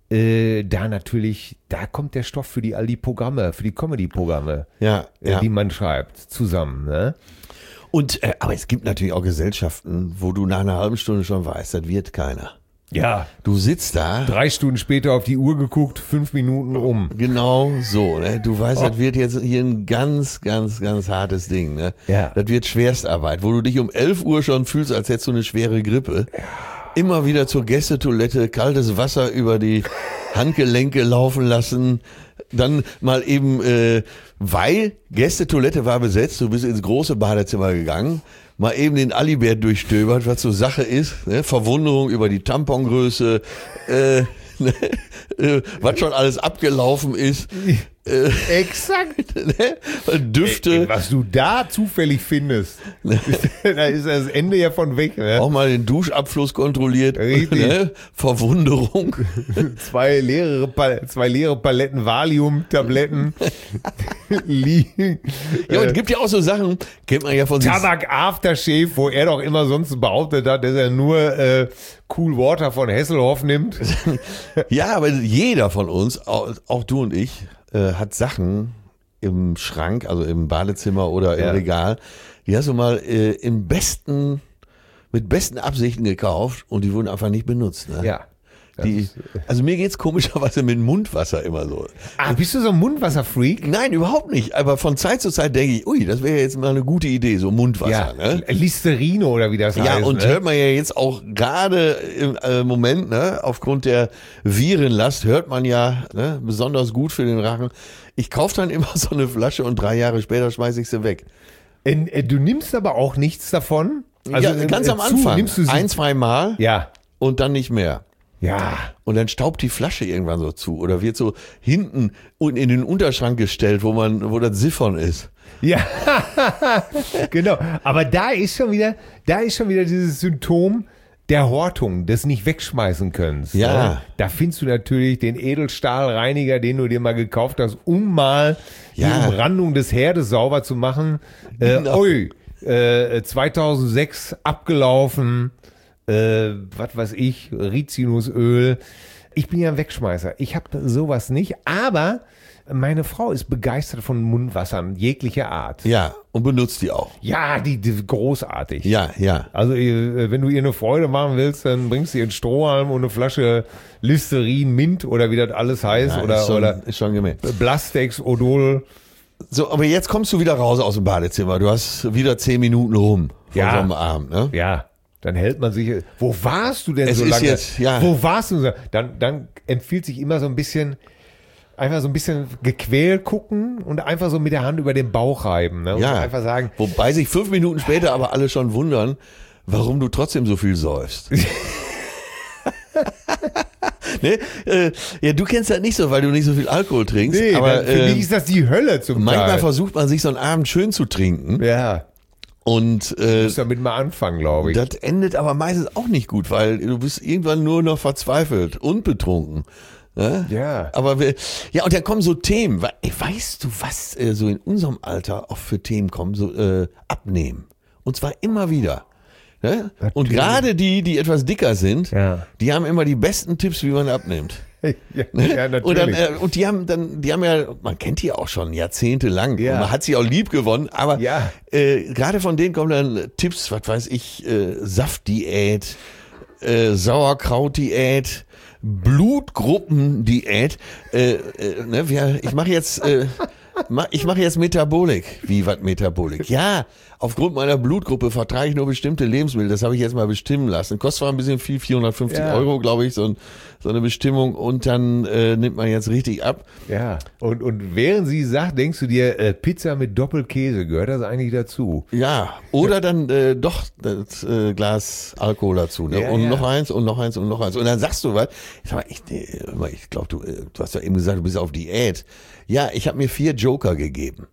äh, da natürlich, da kommt der Stoff für die all die Programme, für die Comedy-Programme, ja, äh, ja. die man schreibt, zusammen, ne? Und, äh, aber es gibt natürlich auch Gesellschaften, wo du nach einer halben Stunde schon weißt, das wird keiner. Ja. Du sitzt da, Drei Stunden später auf die Uhr geguckt, fünf Minuten um. genau so, ne? Du weißt, Oh. das wird jetzt hier ein ganz, ganz, ganz hartes Ding, ne? Ja. Das wird Schwerstarbeit, wo du dich um elf Uhr schon fühlst, als hättest du eine schwere Grippe. Immer wieder zur Gästetoilette, kaltes Wasser über die Handgelenke laufen lassen. Dann mal eben, äh, weil Gästetoilette war besetzt, du bist ins große Badezimmer gegangen, mal eben den Alibert durchstöbert, was so Sache ist, ne? Verwunderung über die Tampongröße, äh, ne? äh, was schon alles abgelaufen ist, äh, Exakt. ne? Düfte, Ey, was du da zufällig findest, da ist das Ende ja von weg. Ne? auch mal den Duschabfluss kontrolliert, Richtig. ne? Verwunderung. Zwei leere, Pal- zwei leere Paletten Valium-Tabletten liegen. Ja, und Äh, gibt ja auch so Sachen, kennt man ja von sich. Tabak Aftershave, wo er doch immer sonst behauptet hat, dass er nur äh, Cool Water von Hesselhoff nimmt. Ja, aber jeder von uns, auch, auch du und ich, äh, hat Sachen im Schrank, also im Badezimmer oder im Ja. Regal. Die hast du mal äh, im besten, mit besten Absichten gekauft und die wurden einfach nicht benutzt. Ne? Ja. Das Die, ist- also mir geht's komischerweise mit Mundwasser immer so. Ah, bist du so ein Mundwasserfreak? Nein, überhaupt nicht. Aber von Zeit zu Zeit denke ich, ui, das wäre jetzt mal eine gute Idee, so Mundwasser. Ja, Ne? Listerine oder wie das Ja, heißt. und ne? hört man ja jetzt auch gerade im äh, Moment, ne, aufgrund der Virenlast, hört man ja ne, besonders gut für den Rachen. Ich kaufe dann immer so eine Flasche und drei Jahre später schmeiße ich sie weg. In, äh, du nimmst aber auch nichts davon. ja, äh, ganz äh, am zu, Anfang. Nimmst du sie? Ein, zwei Mal Ja. und dann nicht mehr. Ja. Und dann staubt die Flasche irgendwann so zu oder wird so hinten und in den Unterschrank gestellt, wo man, wo das Siphon ist. Ja, genau. Aber da ist schon wieder, da ist schon wieder dieses Symptom der Hortung, des nicht wegschmeißen können. Ja. Ne? Da findest du natürlich den Edelstahlreiniger, den du dir mal gekauft hast, um mal Ja. die Umrandung des Herdes sauber zu machen. Äh, Genau. ui, äh, zweitausendsechs abgelaufen, äh, was weiß ich, Rizinusöl. Ich bin ja ein Wegschmeißer. Ich habe sowas nicht, aber meine Frau ist begeistert von Mundwassern jeglicher Art. Ja, und benutzt die auch. Ja, die, die großartig. Ja, ja. Also äh, wenn du ihr eine Freude machen willst, dann bringst du ihr einen Strohhalm und eine Flasche Listerin, Mint oder wie das alles heißt. Ja, oder ist schon, oder ist schon gemein. Blastex, Odol. So, aber jetzt kommst du wieder raus aus dem Badezimmer. Du hast wieder zehn Minuten rum von Ja. so einem Abend, ne? Ja, dann hält man sich. Wo warst du denn Es so ist lange? jetzt- ja. Wo warst du? so- Dann, dann empfiehlt sich immer so ein bisschen, einfach so ein bisschen gequält gucken und einfach so mit der Hand über den Bauch reiben. Ne? Und Ja. so einfach sagen, Wobei sich fünf Minuten später aber alle schon wundern, warum du trotzdem so viel säufst. ne? äh, ja, du kennst das nicht so, weil du nicht so viel Alkohol trinkst. nee, aber dann, für äh, mich ist das die Hölle zum manchmal Teil. versucht man sich so einen Abend schön zu trinken. Ja, Und äh, muss damit mal anfangen, glaube ich. das endet aber meistens auch nicht gut, weil du bist irgendwann nur noch verzweifelt und betrunken. Ne? Ja. Aber wir, ja, und dann kommen so Themen. we- ey, Weißt du, was äh, so in unserem Alter auch für Themen kommen? So äh, abnehmen. Und zwar immer wieder. Ne? Und Natürlich. gerade die, die etwas dicker sind, Ja. die haben immer die besten Tipps, wie man abnimmt. ja, ja, natürlich. Und, dann, äh, und die haben dann, die haben ja, man kennt die auch schon jahrzehntelang. Ja. Und man hat sie auch lieb gewonnen, aber Ja. äh, gerade von denen kommen dann Tipps, was weiß ich, äh, Saftdiät, äh, Sauerkrautdiät, Blutgruppendiät. Äh, äh, ne, wir, ich mache jetzt, äh, ma, ich mache jetzt Metabolik. Wie was Metabolik? Ja, aufgrund meiner Blutgruppe vertrage ich nur bestimmte Lebensmittel. Das habe ich jetzt mal bestimmen lassen. Kostet zwar ein bisschen viel, vierhundertfünfzig Ja. Euro, glaube ich, so, ein, so eine Bestimmung. Und dann äh, nimmt man jetzt richtig ab. Ja, und, und während sie sagt, denkst du dir, äh, Pizza mit Doppelkäse, gehört das eigentlich dazu? Ja, oder dann äh, doch das äh, Glas Alkohol dazu. Ne? Ja, und ja. noch eins und noch eins und noch eins. Und dann sagst du was. Ich, sag mal, ich, äh, ich glaube, du, äh, du hast ja eben gesagt, du bist auf Diät. Ja, ich habe mir vier Joker gegeben.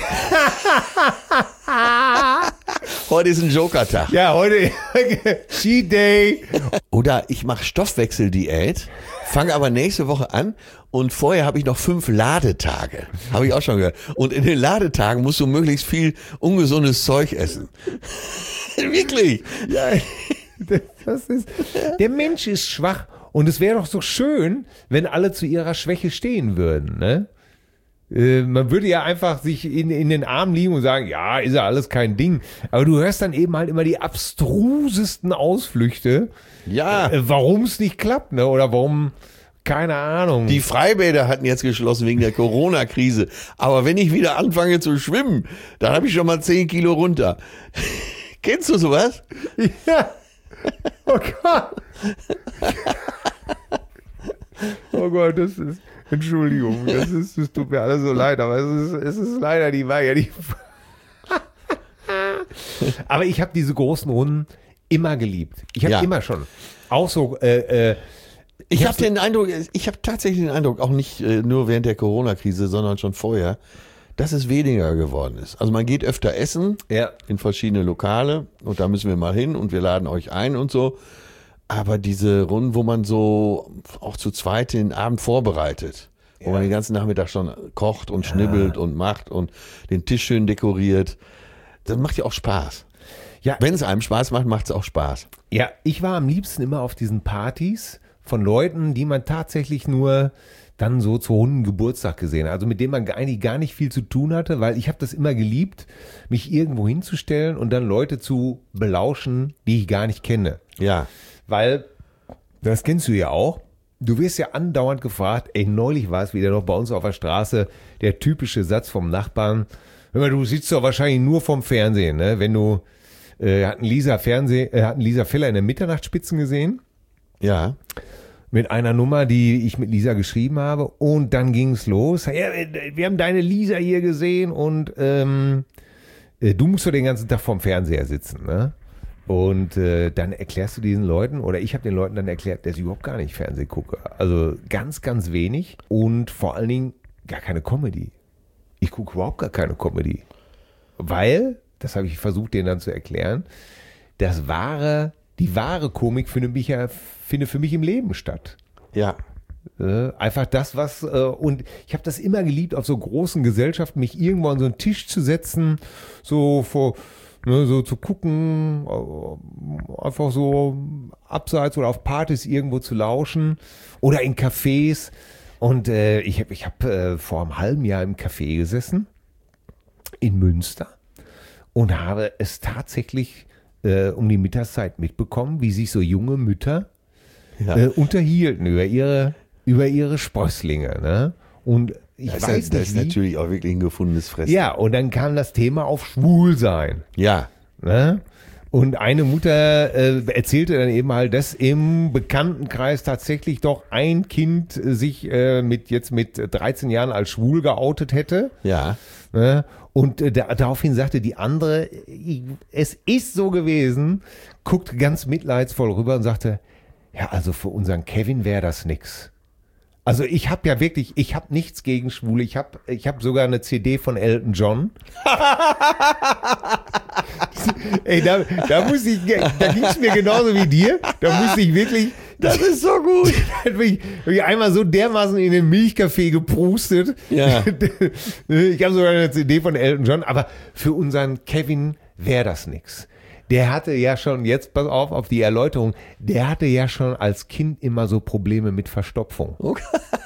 Heute ist ein Joker-Tag. Ja, heute Cheat Day. Oder ich mache Stoffwechseldiät, fange aber nächste Woche an und vorher habe ich noch fünf Ladetage. Habe ich auch schon gehört. Und in den Ladetagen musst du möglichst viel ungesundes Zeug essen. Wirklich. Ja, das ist, der Mensch ist schwach und es wäre doch so schön, wenn alle zu ihrer Schwäche stehen würden, ne? Äh, Man würde ja einfach sich in, in den Arm liegen und sagen, ja, ist ja alles kein Ding. Aber du hörst dann eben halt immer die abstrusesten Ausflüchte, Ja. äh, warum es nicht klappt, ne? Oder warum, keine Ahnung. Die Freibäder hatten jetzt geschlossen wegen der Corona-Krise. Aber wenn ich wieder anfange zu schwimmen, dann habe ich schon mal zehn Kilo runter. Kennst du sowas? Ja. Oh Gott. Oh Gott, das ist, Entschuldigung, das ist, es tut mir alles so leid, aber es ist, es ist leider die Wahrheit. Die aber ich habe diese großen Runden immer geliebt. Ich habe Ja. immer schon. Auch so, äh, äh, Ich Ja, habe den Eindruck, ich habe tatsächlich den Eindruck, auch nicht äh, nur während der Corona-Krise, sondern schon vorher, dass es weniger geworden ist. Also man geht öfter essen ja, in verschiedene Lokale und da müssen wir mal hin und wir laden euch ein und so. Aber diese Runden, wo man so auch zu zweit den Abend vorbereitet, wo Ja. man den ganzen Nachmittag schon kocht und schnibbelt und macht und den Tisch schön dekoriert, das macht ja auch Spaß. ja, Wenn es einem Spaß macht, macht es auch Spaß. ja, ich war am liebsten immer auf diesen Partys von Leuten, die man tatsächlich nur dann so zu Hunden Geburtstag gesehen. Also mit dem man eigentlich gar nicht viel zu tun hatte, weil ich habe das immer geliebt, mich irgendwo hinzustellen und dann Leute zu belauschen, die ich gar nicht kenne. Ja. Weil, das kennst du ja auch, du wirst ja andauernd gefragt, ey, neulich war es wieder noch bei uns auf der Straße, der typische Satz vom Nachbarn, hör mal, du sitzt doch wahrscheinlich nur vom Fernsehen, ne? Wenn du, äh, hatten Lisa Fernseh, äh, hatten Lisa Feller in der Mitternachtsspitzen gesehen? Ja. Mit einer Nummer, die ich mit Lisa geschrieben habe. Und dann ging's los. Ja, wir haben deine Lisa hier gesehen und ähm, du musst doch den ganzen Tag vorm Fernseher sitzen, ne? Und äh, dann erklärst du diesen Leuten, oder ich habe den Leuten dann erklärt, dass ich überhaupt gar nicht Fernsehen gucke. Also ganz, ganz wenig und vor allen Dingen gar keine Comedy. Ich gucke überhaupt gar keine Comedy. Weil, das habe ich versucht, denen dann zu erklären, das wahre, die wahre Komik findet mich ja, findet für mich im Leben statt. Ja. Äh, einfach das, was, äh, und ich habe das immer geliebt, auf so großen Gesellschaften mich irgendwo an so einen Tisch zu setzen, so vor, ne, so zu gucken, äh, einfach so abseits oder auf Partys irgendwo zu lauschen oder in Cafés. Und äh, ich habe ich hab, äh, vor einem halben Jahr im Café gesessen, in Münster, und habe es tatsächlich äh, um die Mittagszeit mitbekommen, wie sich so junge Mütter Ja. äh, unterhielten über ihre, über ihre Sprösslinge. Ne? Und ich Das, weiß ist, das nicht, ist wie. natürlich auch wirklich ein gefundenes Fressen. Ja, und dann kam das Thema auf Schwulsein. Ja. Ne? Und eine Mutter äh, erzählte dann eben halt, dass im Bekanntenkreis tatsächlich doch ein Kind äh, sich äh, mit jetzt mit dreizehn Jahren als schwul geoutet hätte. Ja. Ne? Und äh, da, daraufhin sagte die andere, ich, es ist so gewesen, guckte ganz mitleidsvoll rüber und sagte, ja, also für unseren Kevin wäre das nix. Also ich habe ja wirklich, ich habe nichts gegen Schwule. Ich habe ich hab sogar eine C D von Elton John. Ey, da, da muss ich, da ging es mir genauso wie dir. Da musste ich wirklich, Das ist so gut. da hab ich, hab ich einmal so dermaßen in den Milchkaffee geprustet. Ja. Ich habe sogar eine C D von Elton John, aber für unseren Kevin wäre das nix. Der hatte ja schon, jetzt pass auf, auf die Erläuterung, der hatte ja schon als Kind immer so Probleme mit Verstopfung. Okay.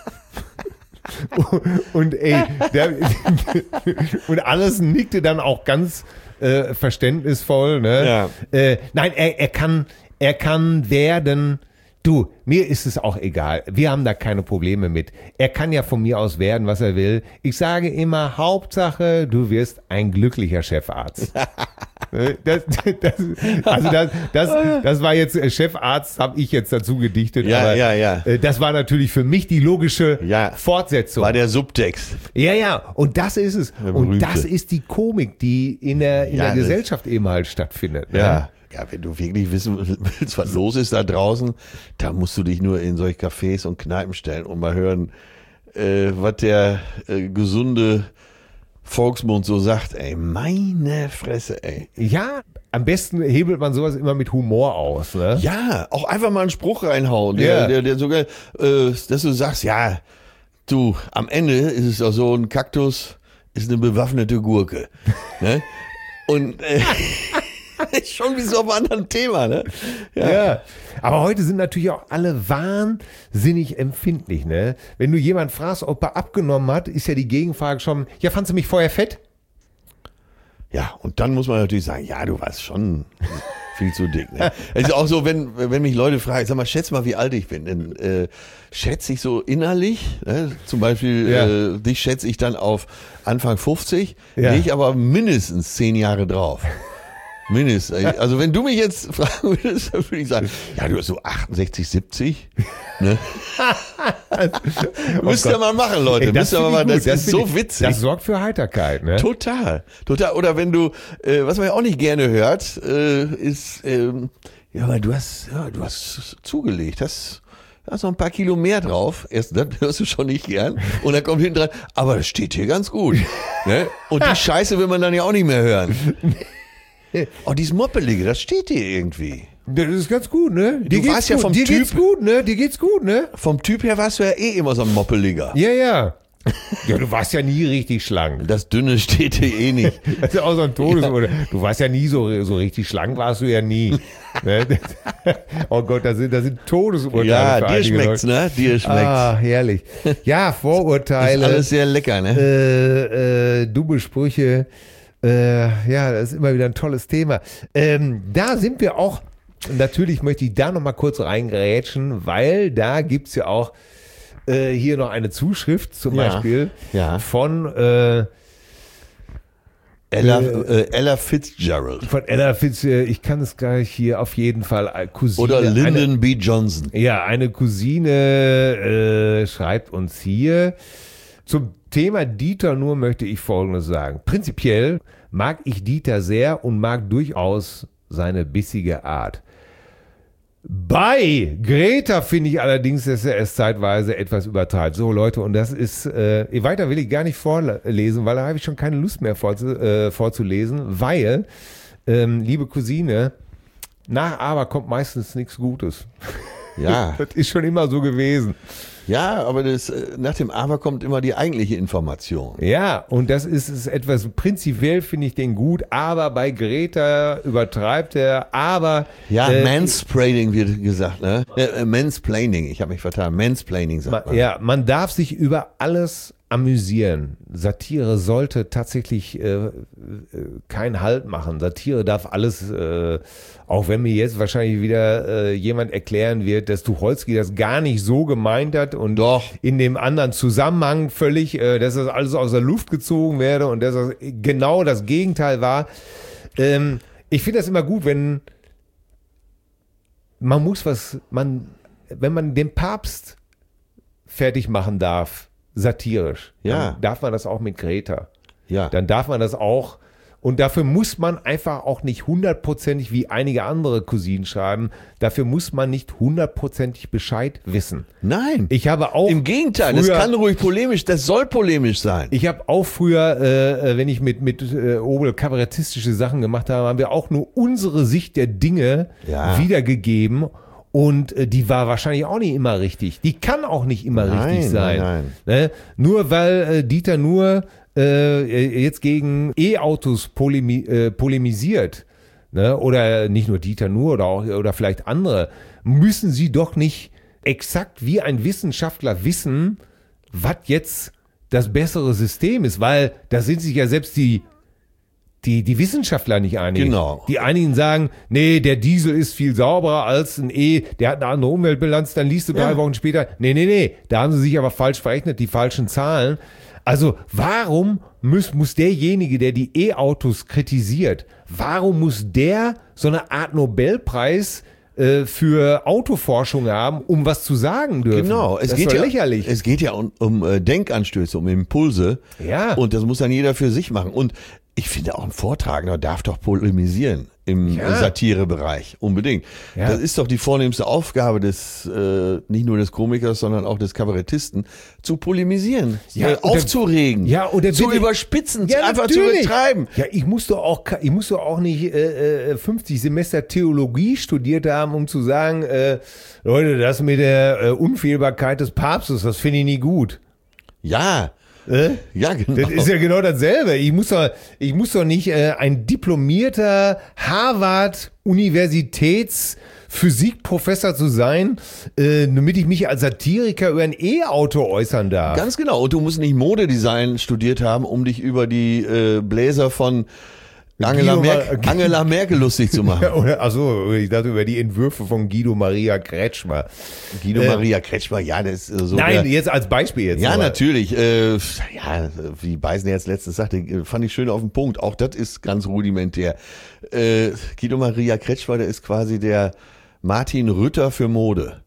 Und ey, der, und alles nickte dann auch ganz äh, verständnisvoll. Ne? Ja. Äh, nein, er, er kann, er kann werden. Du, mir ist es auch egal. Wir haben da keine Probleme mit. Er kann ja von mir aus werden, was er will. Ich sage immer, Hauptsache, du wirst ein glücklicher Chefarzt. Das, das, also das, das, das war jetzt Chefarzt, habe ich jetzt dazu gedichtet. Ja, aber ja, ja. äh, das war natürlich für mich die logische Ja. Fortsetzung. War der Subtext. Ja, ja, und das ist es. Der Und berühmte. das ist die Komik, die in der, in Ja, der das- Gesellschaft eben halt stattfindet. Ne? Ja. Ja, wenn du wirklich wissen willst, was los ist da draußen, da musst du dich nur in solche Cafés und Kneipen stellen und mal hören, äh, was der äh, gesunde Volksmund so sagt. Ey, meine Fresse, ey. Ja, am besten hebelt man sowas immer mit Humor aus. Ne? Ja, auch einfach mal einen Spruch reinhauen, der, Ja. der, der sogar, äh, dass du sagst, ja, du, am Ende ist es doch so, ein Kaktus ist eine bewaffnete Gurke. Ne? Und äh, ist schon wie so auf einem anderen Thema, ne? Ja. Aber heute sind natürlich auch alle wahnsinnig empfindlich. Ne? Wenn du jemand fragst, ob er abgenommen hat, ist ja die Gegenfrage schon, ja, fandst du mich vorher fett? Ja, und dann muss man natürlich sagen, ja, du warst schon viel zu dick. Ne? Es ist auch so, wenn, wenn mich Leute fragen, sag mal, schätz mal, wie alt ich bin. Dann äh, schätze ich so innerlich, ne? Zum Beispiel, Ja. äh, dich schätze ich dann auf Anfang fünfzig, Ja. liege ich aber mindestens zehn Jahre drauf. Mindestens. Also wenn du mich jetzt fragen würdest, dann würde ich sagen, ja, du hast so achtundsechzig, siebzig. Ne? Müsst ihr mal machen, Leute. Ey, Müsst ihr find mal ich machen. gut. Das, ist so find ich- witzig. Das sorgt für Heiterkeit. Ne? Total, total. Oder wenn du, äh, was man ja auch nicht gerne hört, äh, ist, ähm, ja, weil du hast, ja, du hast zugelegt, hast, hast noch ein paar Kilo mehr drauf. Erst das hörst du schon nicht gern. Und dann kommt hinten dran, aber das steht hier ganz gut. Ne? Und die Scheiße will man dann ja auch nicht mehr hören. Oh, dieses Moppelige, das steht hier irgendwie. Das ist ganz gut, ne? Dir Du warst ja gut. vom Dir Typ- geht's gut, ne? Dir geht's gut, ne? Vom Typ her warst du ja eh immer so ein Moppeliger. Ja, ja. Ja, du warst ja nie richtig schlank. Das Dünne steht dir eh nicht. Das ist ja auch so ein Todesurteil. Ja. Du warst ja nie so, so richtig schlank, warst du ja nie. Ne? Oh Gott, da sind, da sind Todesurteile. Ja, dir schmeckt's, Leute. ne? Dir schmeckt's. Ah, herrlich. Ja, Vorurteile. Ist alles sehr lecker, ne? Äh, äh, dumme Sprüche. Äh, ja, das ist immer wieder ein tolles Thema. Ähm, da sind wir auch, natürlich möchte ich da nochmal kurz reingrätschen, weil da gibt's ja auch äh, hier noch eine Zuschrift zum ja, Beispiel ja. von äh, Ella, äh, Ella Fitzgerald. Von Ella Fitzgerald, ich kann es gleich hier auf jeden Fall, Cousine. Oder Lyndon eine, B. Johnson. Ja, eine Cousine äh, schreibt uns hier, zum Thema Dieter Nuhr möchte ich Folgendes sagen. Prinzipiell mag ich Dieter sehr und mag durchaus seine bissige Art. Bei Greta finde ich allerdings, dass er es zeitweise etwas übertreibt. So Leute, und das ist, äh, weiter will ich gar nicht vorlesen, weil da habe ich schon keine Lust mehr vorzu, äh, vorzulesen, weil, ähm, liebe Cousine, nach aber kommt meistens nichts Gutes. Ja. Das ist schon immer so gewesen. Ja, aber das, nach dem Aber kommt immer die eigentliche Information. Ja, und das ist, ist etwas, prinzipiell finde ich den gut, aber bei Greta übertreibt er, aber... Ja, äh, Mansplaining wird gesagt, ne? Äh, Mansplaining, ich habe mich vertan, Mansplaining sagt man. Ja, man darf sich über alles amüsieren. Satire sollte tatsächlich äh, keinen Halt machen. Satire darf alles, äh, auch wenn mir jetzt wahrscheinlich wieder äh, jemand erklären wird, dass Tucholsky das gar nicht so gemeint hat und doch in dem anderen Zusammenhang völlig, äh, dass das alles aus der Luft gezogen werde und dass das genau das Gegenteil war. Ähm, ich finde das immer gut, wenn man muss was, man, wenn man den Papst fertig machen darf, satirisch, ja. dann darf man das auch mit Greta. Ja. Dann darf man das auch, und dafür muss man einfach auch nicht hundertprozentig wie einige andere Cousinen schreiben, dafür muss man nicht hundertprozentig Bescheid wissen. Nein. Ich habe auch Im Gegenteil, früher, das kann ruhig polemisch, das soll polemisch sein. Ich habe auch früher, äh, wenn ich mit, mit äh, Obel kabarettistische Sachen gemacht habe, haben wir auch nur unsere Sicht der Dinge ja. wiedergegeben. Und äh, die war wahrscheinlich auch nicht immer richtig. Die kann auch nicht immer nein, richtig sein. Nein, nein. Ne? Nur weil äh, Dieter Nuhr äh, jetzt gegen E-Autos polemi äh, polemisiert, ne? Oder nicht nur Dieter Nuhr oder auch oder vielleicht andere, müssen sie doch nicht exakt wie ein Wissenschaftler wissen, was jetzt das bessere System ist, weil da sind sich ja selbst die Die, die Wissenschaftler nicht einig. Genau. Die einigen sagen, nee, der Diesel ist viel sauberer als ein E, der hat eine andere Umweltbilanz, dann liest du drei ja. Wochen später, nee, nee, nee, da haben sie sich aber falsch verrechnet, die falschen Zahlen. Also warum muss, muss derjenige, der die E-Autos kritisiert, warum muss der so eine Art Nobelpreis äh, für Autoforschung haben, um was zu sagen dürfen? Genau, es das geht ist doch ja, lächerlich. Es geht ja um, um äh, Denkanstöße, um Impulse. Ja. Und das muss dann jeder für sich machen. Und ich finde auch ein Vortragender darf doch polemisieren im Ja. Satirebereich, unbedingt. Ja. Das ist doch die vornehmste Aufgabe des, äh, nicht nur des Komikers, sondern auch des Kabarettisten, zu polemisieren, Ja, äh, oder- aufzuregen, Ja, oder zu bitte- überspitzen, Ja, einfach natürlich. zu übertreiben. Ja, ich muss doch auch, ich muss doch auch nicht äh, äh, fünfzig Semester Theologie studiert haben, um zu sagen, äh, Leute, das mit der äh, Unfehlbarkeit des Papstes, das finde ich nie gut. Ja, Äh? ja, genau. Das ist ja genau dasselbe. Ich muss doch, ich muss doch nicht äh, ein diplomierter Harvard-Universitäts-Physikprofessor zu sein, äh, damit ich mich als Satiriker über ein E-Auto äußern darf. Ganz genau. Und du musst nicht Modedesign studiert haben, um dich über die äh, Bläser von Angela, Guido Merkel, Ma- Angela Merkel lustig zu machen. Ja, oder, achso, ich dachte über die Entwürfe von Guido Maria Kretschmer. Guido Äh, Maria Kretschmer, ja, das ist so. Nein, der, jetzt als Beispiel jetzt. ja, aber. natürlich. Äh, ja, wie Beisen jetzt letztens sagte, äh, fand ich schön auf den Punkt. Auch das ist ganz rudimentär. Äh, Guido Maria Kretschmer, der ist quasi der Martin Rütter für Mode.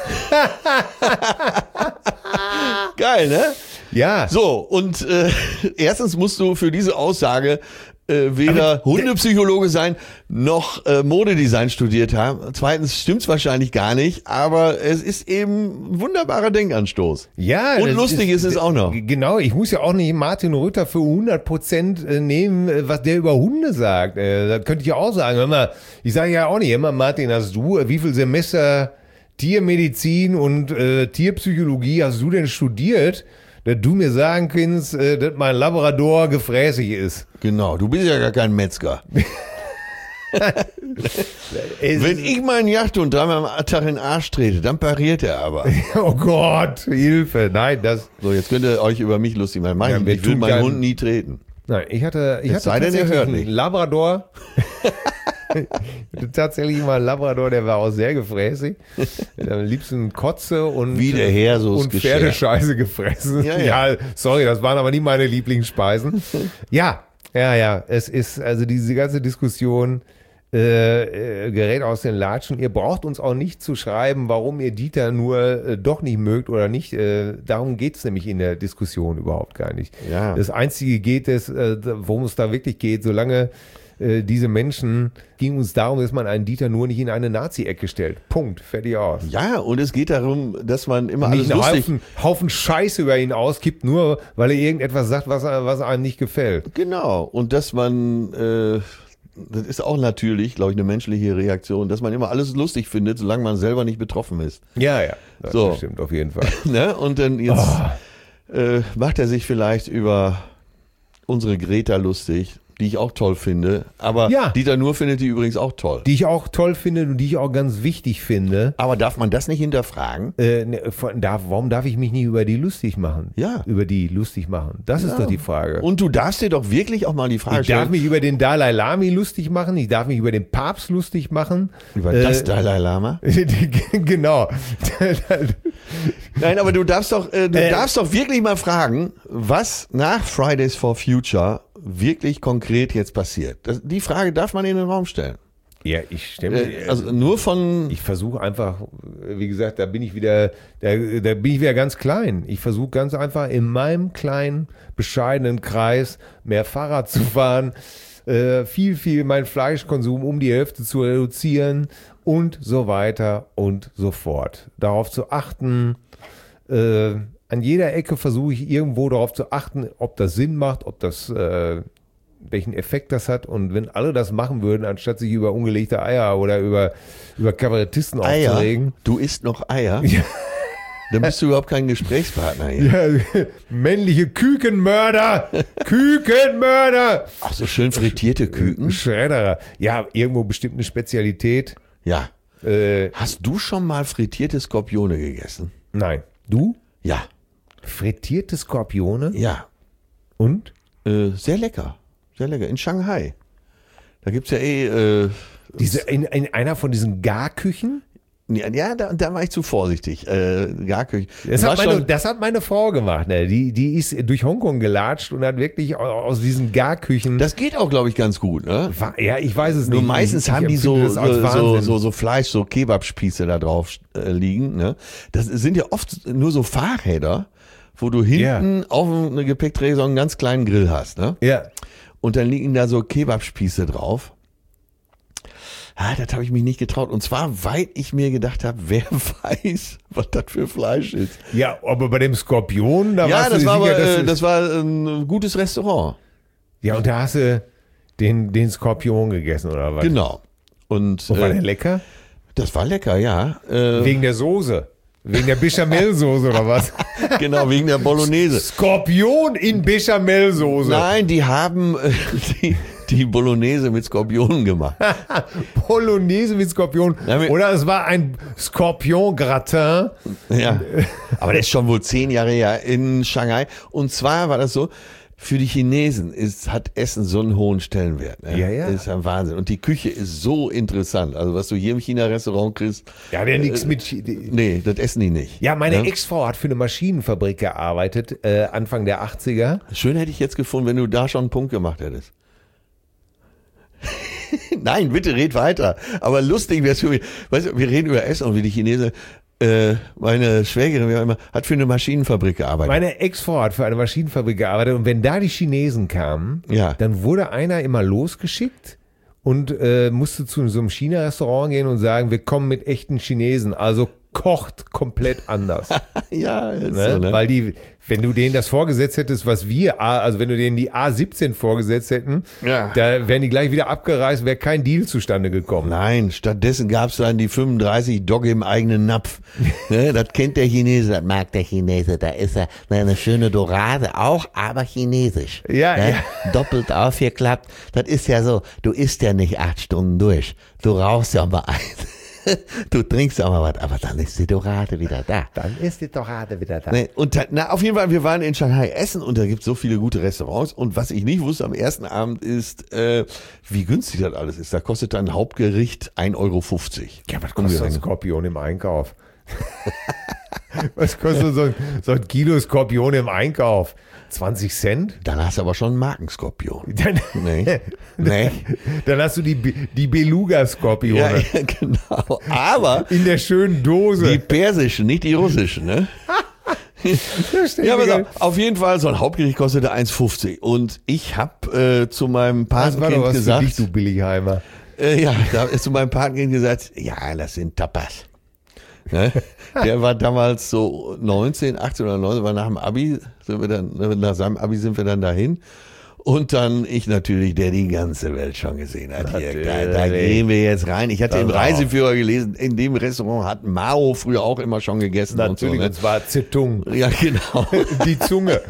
Geil, ne? Ja. So, und äh, erstens musst du für diese Aussage äh, weder Aber Hundepsychologe sein, noch äh, Modedesign studiert haben. Zweitens stimmt's wahrscheinlich gar nicht, aber es ist eben ein wunderbarer Denkanstoß. Ja, Und das lustig ist es auch noch. Genau, ich muss ja auch nicht Martin Rütter für hundert Prozent nehmen, äh, was der über Hunde sagt. Äh, Da könnte ich ja auch sagen, hör mal, ich sage ja auch nicht immer, Martin, hast du, äh, wie viel Semester Tiermedizin und äh, Tierpsychologie hast du denn studiert? dass du mir sagen kannst, äh, dass mein Labrador gefräßig ist. Genau, du bist ja gar kein Metzger. Wenn ich meinen Jagdhund dreimal am Tag in den Arsch trete, dann pariert er aber. Oh Gott, Hilfe. Nein, das. So, jetzt könnt ihr euch über mich lustig machen. Mann, Ja, wir ich will tun meinen keinen- Hund nie treten. Nein, ich hatte, ich Es hatte sei denn, er tatsächlich hört einen nicht. Labrador. Ich hatte tatsächlich mal einen Labrador, der war auch sehr gefräßig. Der hat am liebsten Kotze und, Wie der Herr, so ist und Geschirr. Pferdescheiße gefressen. Ja, ja. sorry, das waren aber nie meine Lieblingsspeisen. Ja, ja, ja. Es ist also diese ganze Diskussion äh, äh, gerät aus den Latschen. Ihr braucht uns auch nicht zu schreiben, warum ihr Dieter nur äh, doch nicht mögt oder nicht. Äh, darum geht es nämlich in der Diskussion überhaupt gar nicht. Ja. Das Einzige geht es, äh, worum es da wirklich geht, solange äh, diese Menschen, ging uns darum, dass man einen Dieter nur nicht in eine Nazi-Ecke stellt. Punkt. Fertig aus. Ja, und es geht darum, dass man immer Nicht alles einen lustig... Haufen, Haufen Scheiße über ihn auskippt, nur weil er irgendetwas sagt, was, was einem nicht gefällt. Genau, und dass man... Äh, das ist auch natürlich, glaube ich, eine menschliche Reaktion, dass man immer alles lustig findet, solange man selber nicht betroffen ist. Ja, ja. Das So. stimmt auf jeden Fall. Ne? Und dann jetzt äh, macht er sich vielleicht über unsere Greta lustig, die ich auch toll finde. Aber Ja. Dieter Nuhr findet die übrigens auch toll. Die ich auch toll finde und die ich auch ganz wichtig finde. Aber darf man das nicht hinterfragen? Äh, ne, von, darf, warum darf ich mich nicht über die lustig machen? Ja. Über die lustig machen. Das ist Ja. doch die Frage. Und du darfst dir doch wirklich auch mal die Frage Ich darf stellen, mich über den Dalai Lama lustig machen, ich darf mich über den Papst lustig machen. über Äh, das Dalai Lama? Genau. Nein, aber du darfst doch, äh, du Äh. darfst doch wirklich mal fragen, was nach Fridays for Future wirklich konkret jetzt passiert. Das, die Frage darf man in den Raum stellen. Ja, ich stelle Äh, also nur von... ich versuche einfach, wie gesagt, da bin ich wieder, da, da bin ich wieder ganz klein. Ich versuche ganz einfach in meinem kleinen, bescheidenen Kreis mehr Fahrrad zu fahren, äh, viel, viel meinen Fleischkonsum um die Hälfte zu reduzieren und so weiter und so fort. Darauf zu achten, äh, an jeder Ecke versuche ich irgendwo darauf zu achten, ob das Sinn macht, ob das, äh, welchen Effekt das hat. Und wenn alle das machen würden, anstatt sich über ungelegte Eier oder über, über Kabarettisten Eier? aufzuregen. Du isst noch Eier? Dann bist du überhaupt kein Gesprächspartner hier. Ja, männliche Kükenmörder! Kükenmörder! Ach, so schön frittierte Küken? Schredderer. Ja, irgendwo bestimmt eine Spezialität. Ja. Äh, Hast du schon mal frittierte Skorpione gegessen? nein. Du? Ja. Frittierte Skorpione? Ja. Und? Äh, sehr lecker. Sehr lecker. In Shanghai. Da gibt's ja eh... Äh, Diese, in, in einer von diesen Garküchen? ja, da, da war ich zu vorsichtig. Äh, Garküche. Das War hat, meine, schon- das hat meine Frau gemacht. Ne? Die, die ist durch Hongkong gelatscht und hat wirklich aus diesen Garküchen. Das geht auch, glaube ich, ganz gut. Ne? War- ja, ich weiß es Nur nicht. meistens Ich haben die so, empfinde das als so, so, Wahnsinn. so, so Fleisch, so Kebabspieße da drauf äh, liegen. Ne? Das sind ja oft nur so Fahrräder, wo du hinten auf eine Gepäckträger so einen ganz kleinen Grill hast. Ne? Ja. Und dann liegen da so Kebabspieße drauf. Ah, das habe ich mich nicht getraut. Und zwar, weil ich mir gedacht habe, wer weiß, was das für Fleisch ist. Ja, aber bei dem Skorpion, da Ja, warst du das dir war, sicher, aber, dass äh, du- das war ein gutes Restaurant. Ja, und da hast du den, den Skorpion gegessen, oder was? Genau. Und Und war der äh, lecker? das war lecker, ja. Äh, Wegen der Soße. Wegen der Bechamelsoße oder was? genau, wegen der Bolognese. Skorpion in Bechamelsoße. Nein, die haben äh, die, die Bolognese mit Skorpionen gemacht. Bolognese mit Skorpion. Ja, wir- Oder es war ein Skorpion-Gratin. Ja. Aber das ist schon wohl zehn Jahre her in Shanghai. Und zwar war das so, für die Chinesen ist, hat Essen so einen hohen Stellenwert. Ne? Ja, ja. Das ist ein Wahnsinn. Und die Küche ist so interessant. Also was du hier im China-Restaurant kriegst, Ja, der nichts mit. nee, das essen die nicht. Ja, meine Ja? Ex-Frau hat für eine Maschinenfabrik gearbeitet, äh, Anfang der achtziger. Schön hätte ich jetzt gefunden, wenn du da schon einen Punkt gemacht hättest. Nein, bitte red weiter. Aber lustig wäre es für mich. Weißt du, wir reden über Essen und wie die Chinesen. Äh, meine Schwägerin wie auch immer, hat für eine Maschinenfabrik gearbeitet. Meine Ex-Frau hat für eine Maschinenfabrik gearbeitet und wenn da die Chinesen kamen, Ja. dann wurde einer immer losgeschickt und äh, musste zu so einem China-Restaurant gehen und sagen, wir kommen mit echten Chinesen, also kocht komplett anders. Ja, ist Ne? so, ne? Weil die, wenn du denen das vorgesetzt hättest, was wir, also wenn du denen die A siebzehn vorgesetzt hätten, Ja. da wären die gleich wieder abgereist, wäre kein Deal zustande gekommen. Nein, stattdessen gab es dann die fünfunddreißig Dogge im eigenen Napf. Ne, das kennt der Chinese, das mag der Chinese. Da ist er eine schöne Dorade auch, aber chinesisch. Ja, ne? ja. Doppelt aufgeklappt. Das ist ja so, du isst ja nicht acht Stunden durch. Du rauchst ja mal eins. Du trinkst auch mal was, aber dann ist die Dorade wieder da. Dann ist die Dorade wieder da. Nee, und da, na, auf jeden Fall, wir waren in Shanghai essen und da gibt es so viele gute Restaurants. Und was ich nicht wusste am ersten Abend ist, äh, wie günstig das alles ist. Da kostet ein Hauptgericht ein Euro fünfzig. Ja, was kostet so ein Skorpion im Einkauf? Was kostet so ein, so ein Kilo Skorpion im Einkauf? zwanzig Cent? Dann hast du aber schon einen Markenskorpion. Dann, Nee. Nee. dann hast du die, Be- die Beluga-Skorpione Ja, ja, genau. Aber in der schönen Dose. die persischen, nicht die russischen, ne? Ja, aber so, auf jeden Fall, so ein Hauptgericht kostete eins fünfzig. Und ich habe äh, zu meinem das war doch Patenkind was gesagt, für dich, du Billigheimer. äh, ja, da ist zu meinem Patenkind gesagt, ja, das sind Tapas. Ne? Der war damals so neunzehn, achtzehn oder neunzehn, war nach dem Abi, sind wir dann, nach seinem Abi sind wir dann dahin. Und dann ich natürlich, der die ganze Welt schon gesehen hat. Hier, da, da gehen wir jetzt rein. Ich hatte Das im auch. Reiseführer gelesen, in dem Restaurant hat Mao früher auch immer schon gegessen. Natürlich, und und so, zwar Zittung. ne? Ja, genau. Die Zunge.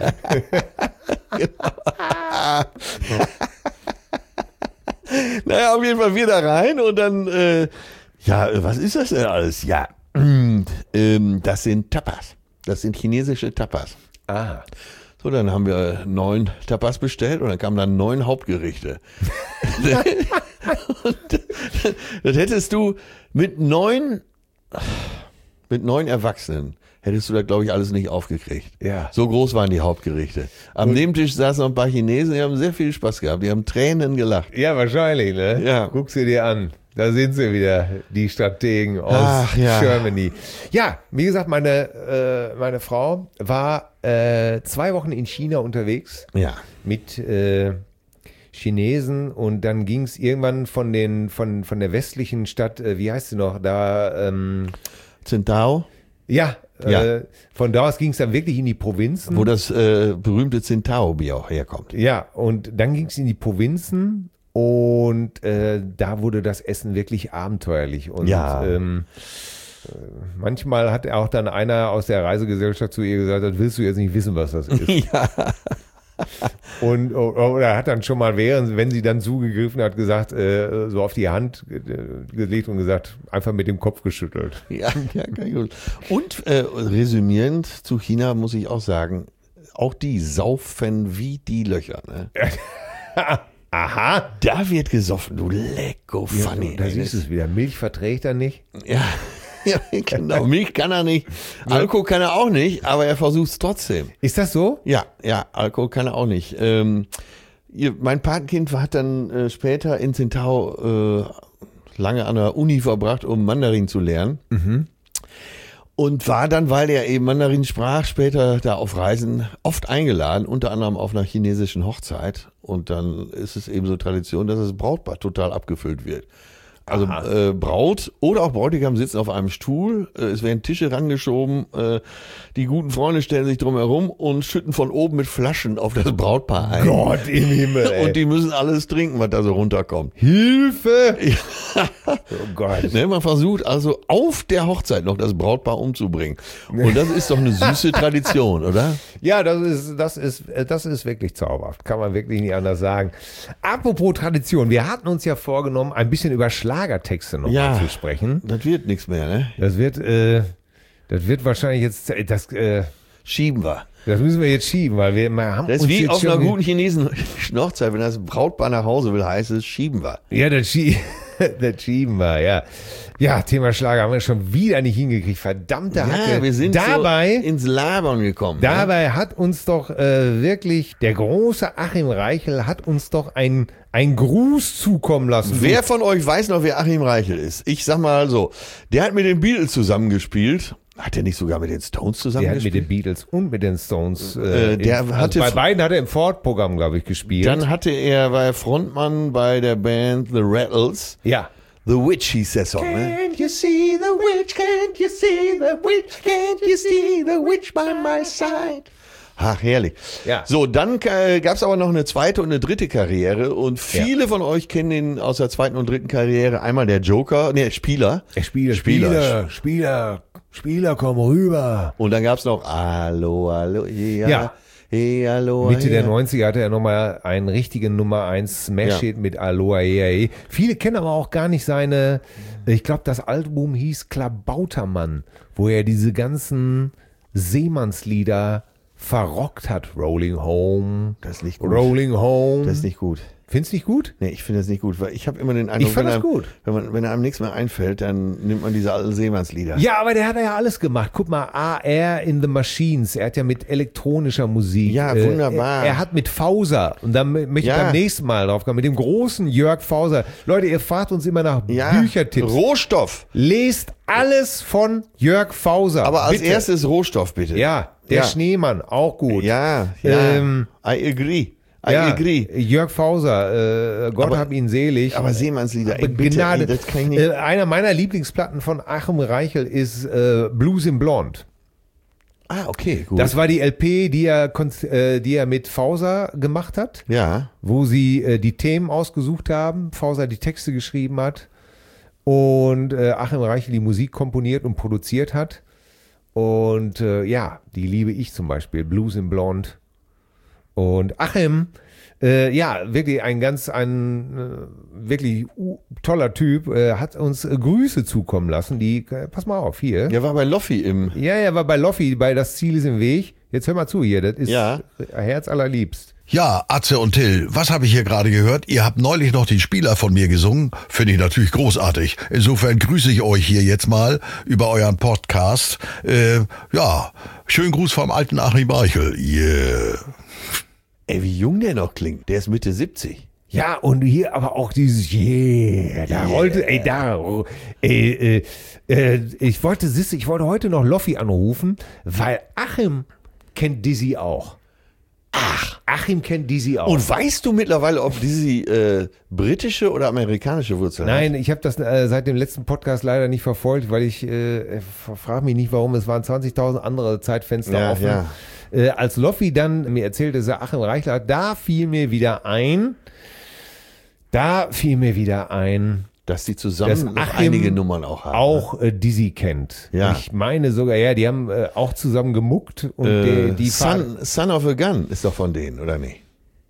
Naja, auf jeden Fall wir da rein und dann, äh, ja, was ist das denn alles? Ja, ähm, das sind Tapas. Das sind chinesische Tapas. Ah. So, dann haben wir neun Tapas bestellt und dann kamen dann neun Hauptgerichte. Und das hättest du mit neun, mit neun Erwachsenen, hättest du da, glaube ich, alles nicht aufgekriegt. Ja. So groß waren die Hauptgerichte. Am Nebentisch saßen noch ein paar Chinesen, die haben sehr viel Spaß gehabt. Die haben Tränen gelacht. Ja, wahrscheinlich, ne? Ja. Guck sie dir an. Da sind sie wieder, die Strategen aus Ach, ja. Germany. Ja, wie gesagt, meine, äh, meine Frau war äh, zwei Wochen in China unterwegs Ja. mit äh, Chinesen und dann ging es irgendwann von, den, von, von der westlichen Stadt, äh, wie heißt sie noch, da, ähm, Tsingtao, ja, Ja. Äh, von da aus ging es dann wirklich in die Provinzen. wo das äh, berühmte Tsingtao-Bier auch herkommt. Ja, und dann ging es in die Provinzen und äh, da wurde das Essen wirklich abenteuerlich. Und Ja. ähm, äh, manchmal hat auch dann einer aus der Reisegesellschaft zu ihr gesagt, das willst du jetzt nicht wissen, was das ist. Ja. Und oder hat dann schon mal, während, wenn sie dann zugegriffen hat, gesagt, äh, so auf die Hand äh, gelegt und gesagt, einfach mit dem Kopf geschüttelt. Ja, ja, kann ich gut. Und äh, resümierend zu China muss ich auch sagen, auch die saufen wie die Löcher. Ne? Aha. Da wird gesoffen, du lecko funny. Da siehst du es wieder. Milch verträgt er nicht. Ja, ja, genau. Milch kann er nicht. Alkohol kann er auch nicht, aber er versucht es trotzdem. Ist das so? Ja, ja, Alkohol kann er auch nicht. Ähm, ihr, mein Patenkind hat dann äh, später in Tsingtao äh, lange an der Uni verbracht, um Mandarin zu lernen. Mhm. Und war dann, weil er eben Mandarin sprach, später da auf Reisen oft eingeladen, unter anderem auf einer chinesischen Hochzeit. Und dann ist es eben so Tradition, dass das Brautpaar total abgefüllt wird. Also äh, Braut oder auch Bräutigam sitzen auf einem Stuhl, äh, es werden Tische rangeschoben, äh, die guten Freunde stellen sich drum herum und schütten von oben mit Flaschen auf das Brautpaar ein. Gott im Himmel, ey. Und die müssen alles trinken, was da so runterkommt. Hilfe! Oh Gott. Ne, man versucht also auf der Hochzeit noch das Brautpaar umzubringen. Und das ist doch eine süße Tradition, oder? Ja, das ist, das ist, das ist wirklich zauberhaft. Kann man wirklich nicht anders sagen. Apropos Tradition. Wir hatten uns ja vorgenommen, ein bisschen über Schlagertexte noch Ja. mal zu sprechen. Das wird nichts mehr, ne? Das wird, äh, das wird wahrscheinlich jetzt, das, äh, Schieben wir. das müssen wir jetzt schieben, weil wir wir haben Das ist uns wie jetzt auf schon einer ge- guten chinesischen Hochzeit, wenn das Brautpaar nach Hause will, heißt es, schieben wir. Ja, das, schie das schieben wir, ja. Ja, Thema Schlager haben wir schon wieder nicht hingekriegt. Verdammte Hacke. Ja, wir sind dabei, so ins Labern gekommen. ne? dabei hat uns doch äh, wirklich, der große Achim Reichel hat uns doch ein, ein Gruß zukommen lassen. Wer von euch weiß noch, wer Achim Reichel ist? Ich sag mal so, der hat mit den Beatles zusammengespielt. Hat er nicht sogar mit den Stones Der hat zusammengespielt? mit den Beatles und mit den Stones. Äh, der in, hatte- also bei beiden hat er im Ford-Programm, glaube ich, gespielt. Dann hatte er, war er Frontmann bei der Band The Rattles. ja. The Witch hieß der Song, ne? Can't you see the witch, can't you see the witch, can't you see the witch by my side? Ach, herrlich. Ja. So, dann äh, gab es aber noch eine zweite und eine dritte Karriere und viele ja. von euch kennen ihn aus der zweiten und dritten Karriere. Einmal der Joker, ne, Spieler. Der Spieler, Spieler, Spieler, Spieler, komm rüber. Und dann gab es noch Hallo, hallo, ja. ja. Hey, Aloha, Mitte yeah. der neunziger hatte er nochmal einen richtigen Nummer eins Smash-Hit ja. mit Aloha. Yeah. Viele kennen aber auch gar nicht seine, ich glaube das Album hieß Klabautermann, wo er diese ganzen Seemannslieder verrockt hat. Rolling Home. Das ist nicht gut. Rolling Home. Das ist nicht gut. Findest du nicht gut? Nee, ich finde das nicht gut, weil ich habe immer den Eindruck, ich fand wenn, das einem, gut. Wenn, man, wenn einem nichts mehr einfällt, dann nimmt man diese alten Seemannslieder. Ja, aber der hat ja alles gemacht. Guck mal, A R in the Machines. Er hat ja mit elektronischer Musik. Ja, wunderbar. Äh, er, er hat mit Fauser, und da möchte ich ja. beim nächsten Mal drauf kommen, mit dem großen Jörg Fauser. Leute, ihr fragt uns immer nach ja. Büchertipps. Rohstoff. Lest alles von Jörg Fauser. Aber als bitte. erstes Rohstoff, bitte. Ja, der ja. Schneemann, auch gut. Ja, ja. Ähm, I agree. I ja, agree. Jörg Fauser, äh, Gott aber, hab ihn selig. Aber Seemannslieder, ey, bitte, Gnade, ey, das kann ich nicht. Äh, einer meiner Lieblingsplatten von Achim Reichel ist äh, Blues in Blonde. Ah, okay, gut. Das war die L P, die er, äh, die er mit Fauser gemacht hat, ja. wo sie äh, die Themen ausgesucht haben, Fauser die Texte geschrieben hat und äh, Achim Reichel die Musik komponiert und produziert hat. Und äh, ja, die liebe ich zum Beispiel, Blues in Blonde. Und Achim, äh, ja, wirklich ein ganz, ein äh, wirklich uh, toller Typ, äh, hat uns äh, Grüße zukommen lassen, die, äh, pass mal auf, hier. Der war bei Loffi im... Ja, er war bei Loffi, bei Das Ziel ist im Weg. Jetzt hör mal zu hier, das ist ja. Herz allerliebst. Ja, Atze und Till, was habe ich hier gerade gehört? Ihr habt neulich noch den Spieler von mir gesungen. Finde ich natürlich großartig. Insofern grüße ich euch hier jetzt mal über euren Podcast. Äh, ja, schönen Gruß vom alten Achim Reichel. Yeah. Ey, wie jung der noch klingt. Der ist Mitte siebzig. Ja, und hier aber auch dieses Yeah, da rollte, ey, da, ey, äh, äh, ich wollte, siehst du, ich wollte heute noch Loffi anrufen, weil Achim kennt Dizzy auch. Ach, Achim kennt Dizzy auch. Und weißt du mittlerweile, ob Dizzy äh, britische oder amerikanische Wurzeln hat? Nein, ich habe das äh, seit dem letzten Podcast leider nicht verfolgt, weil ich äh, frage mich nicht, warum, es waren zwanzigtausend andere Zeitfenster ja, offen. Ja. Äh, als Loffi dann mir erzählte, dass er Achim Reichler hat, da fiel mir wieder ein, da fiel mir wieder ein, dass die zusammen noch Achim einige Nummern auch haben. Auch äh, Dizzy kennt. Ja. Ich meine sogar, ja, die haben äh, auch zusammen gemuckt. Und äh, die, die Son, Son of a Gun ist doch von denen, oder nicht?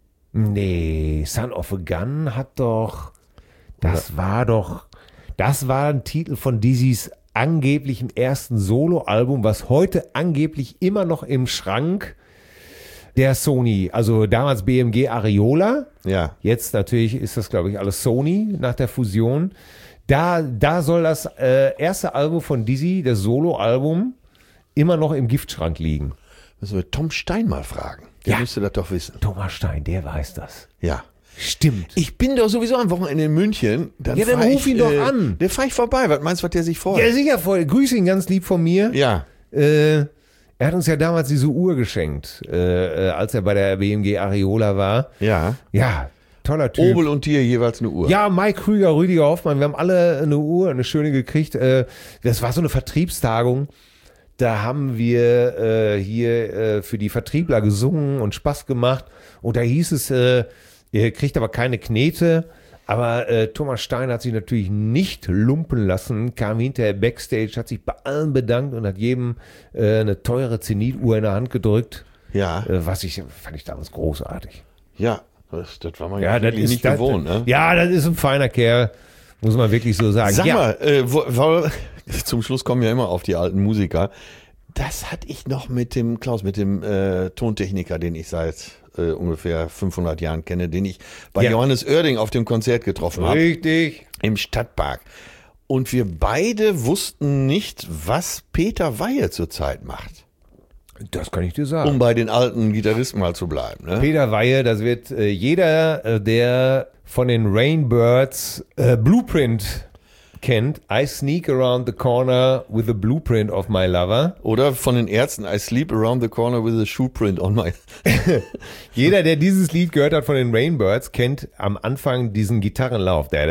Nee, Son of a Gun hat doch, das oder? war doch, das war ein Titel von Dizzys angeblichem ersten Soloalbum, was heute angeblich immer noch im Schrank der Sony, also damals B M G Areola, ja. Jetzt natürlich ist das, glaube ich, alles Sony nach der Fusion. Da, da soll das äh, erste Album von Dizzy, das Soloalbum, immer noch im Giftschrank liegen. Müssen wir Tom Stein mal fragen. Der ja. müsste das doch wissen. Thomas Stein, der weiß das. Ja. Stimmt. Ich bin doch sowieso am Wochenende in München. Dann ja, dann ruf ihn ich, doch äh, an. Der fahre ich vorbei. Was meinst du, was der sich freut? Ja, sicher, voll. Grüße ihn ganz lieb von mir. Ja. Äh, er hat uns ja damals diese Uhr geschenkt, äh, als er bei der B M G Areola war. Ja. Ja, toller Typ. Obel und dir jeweils eine Uhr. Ja, Mike Krüger, Rüdiger Hoffmann, wir haben alle eine Uhr, eine schöne gekriegt. Äh, das war so eine Vertriebstagung. Da haben wir äh, hier äh, für die Vertriebler gesungen und Spaß gemacht. Und da hieß es, äh, ihr kriegt aber keine Knete. Aber äh, Thomas Stein hat sich natürlich nicht lumpen lassen, kam hinterher Backstage, hat sich bei allen bedankt und hat jedem äh, eine teure Zenit-Uhr in der Hand gedrückt. Ja. Äh, was ich, fand ich damals großartig. Ja, das, das war man ja, ja das ist nicht das, gewohnt. Ne? Ja, das ist ein feiner Kerl, muss man wirklich so sagen. Sag ja. mal, äh, wo, wo, zum Schluss kommen ja immer auf die alten Musiker. Das hatte ich noch mit dem Klaus, mit dem äh, Tontechniker, den ich seit äh, ungefähr fünfhundert Jahren kenne, den ich bei ja. Johannes Oerding auf dem Konzert getroffen habe. Richtig. Im Stadtpark. Und wir beide wussten nicht, was Peter Weihe zurzeit macht. Das kann ich dir sagen. Um bei den alten Gitarristen mal zu bleiben. Ne? Peter Weihe, das wird äh, jeder, äh, der von den Rainbirds äh, Blueprint kennt, I Sneak Around the Corner with the Blueprint of My Lover. Oder von den Ärzten, I sleep around the corner with a shoeprint on my... Jeder, der dieses Lied gehört hat von den Rainbirds, kennt am Anfang diesen Gitarrenlauf. Das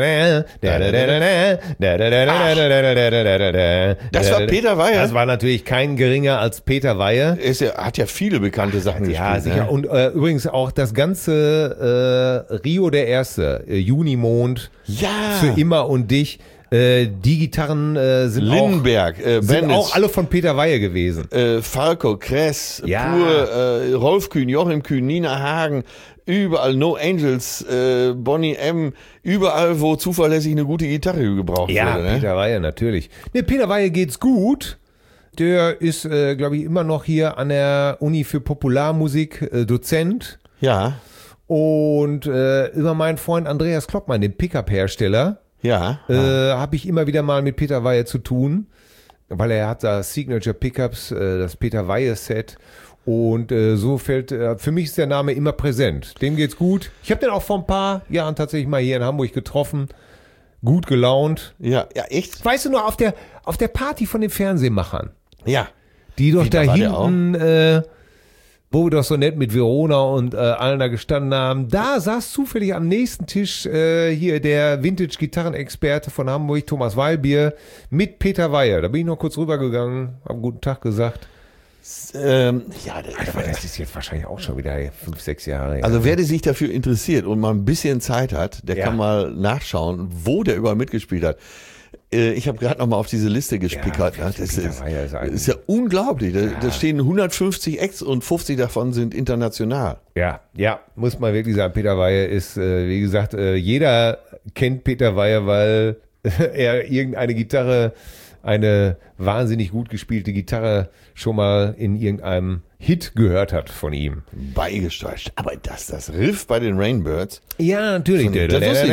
war Peter Weyer. Das war natürlich kein geringer als Peter Weyer. Er ist ja, hat ja viele bekannte Sachen Ja, gespielt. sicher. Ne? Und äh, übrigens auch das ganze äh, Rio der Erste, äh, Junimond, Ja. Für immer und dich. Äh, die Gitarren äh, sind, Lindenberg, auch, äh, sind Bennett. auch alle von Peter Weyer gewesen. Äh, Falco, Kress, Ja. Pur, äh, Rolf Kühn, Joachim Kühn, Nina Hagen, überall No Angels, äh, Bonnie M, überall, wo zuverlässig eine gute Gitarre gebraucht Ja, wurde. Ne? Peter Weyer natürlich. Ne, Peter Weyer geht's gut. Der ist, äh, glaube ich, immer noch hier an der Uni für Popularmusik äh, Dozent. Ja, Und äh, über meinen Freund Andreas Kloppmann, den Pickup-Hersteller, ja. äh, habe ich immer wieder mal mit Peter Weyer zu tun, weil er hat da Signature Pickups, äh, das Peter Weyer Set. Und äh, so fällt, äh, für mich ist der Name immer präsent. Dem geht's gut. Ich habe den auch vor ein paar Jahren tatsächlich mal hier in Hamburg getroffen. Gut gelaunt. ja, ja, echt? Weißt du nur, auf der, auf der Party von den Fernsehmachern, Ja. die doch Wie, da da war der hinten, äh, wo wir doch so nett mit Verona und äh, allen da gestanden haben, da saß zufällig am nächsten Tisch äh, hier der Vintage-Gitarrenexperte von Hamburg, Thomas Weilbier, mit Peter Weyer. Da bin ich noch kurz rübergegangen, hab guten Tag gesagt. Ähm, ja, der, Aber das ist jetzt wahrscheinlich auch schon wieder fünf, sechs Jahre her. also wer sich dafür interessiert und mal ein bisschen Zeit hat, der Ja. kann mal nachschauen, wo der überall mitgespielt hat. Äh, Ich habe gerade noch mal auf diese Liste gespickert. Ja, ne? Das Peter ist, Weyer ist ein- ist ja unglaublich. Da, da stehen hundertfünfzig Acts und fünfzig davon sind international. Ja, ja, muss man wirklich sagen, Peter Weyer ist, äh, wie gesagt, äh, jeder kennt Peter Weyer, weil er irgendeine Gitarre, eine wahnsinnig gut gespielte Gitarre schon mal in irgendeinem Hit gehört hat von ihm. Beigesteuert. Aber das, das Riff bei den Rainbirds, Ja, natürlich. Das wusste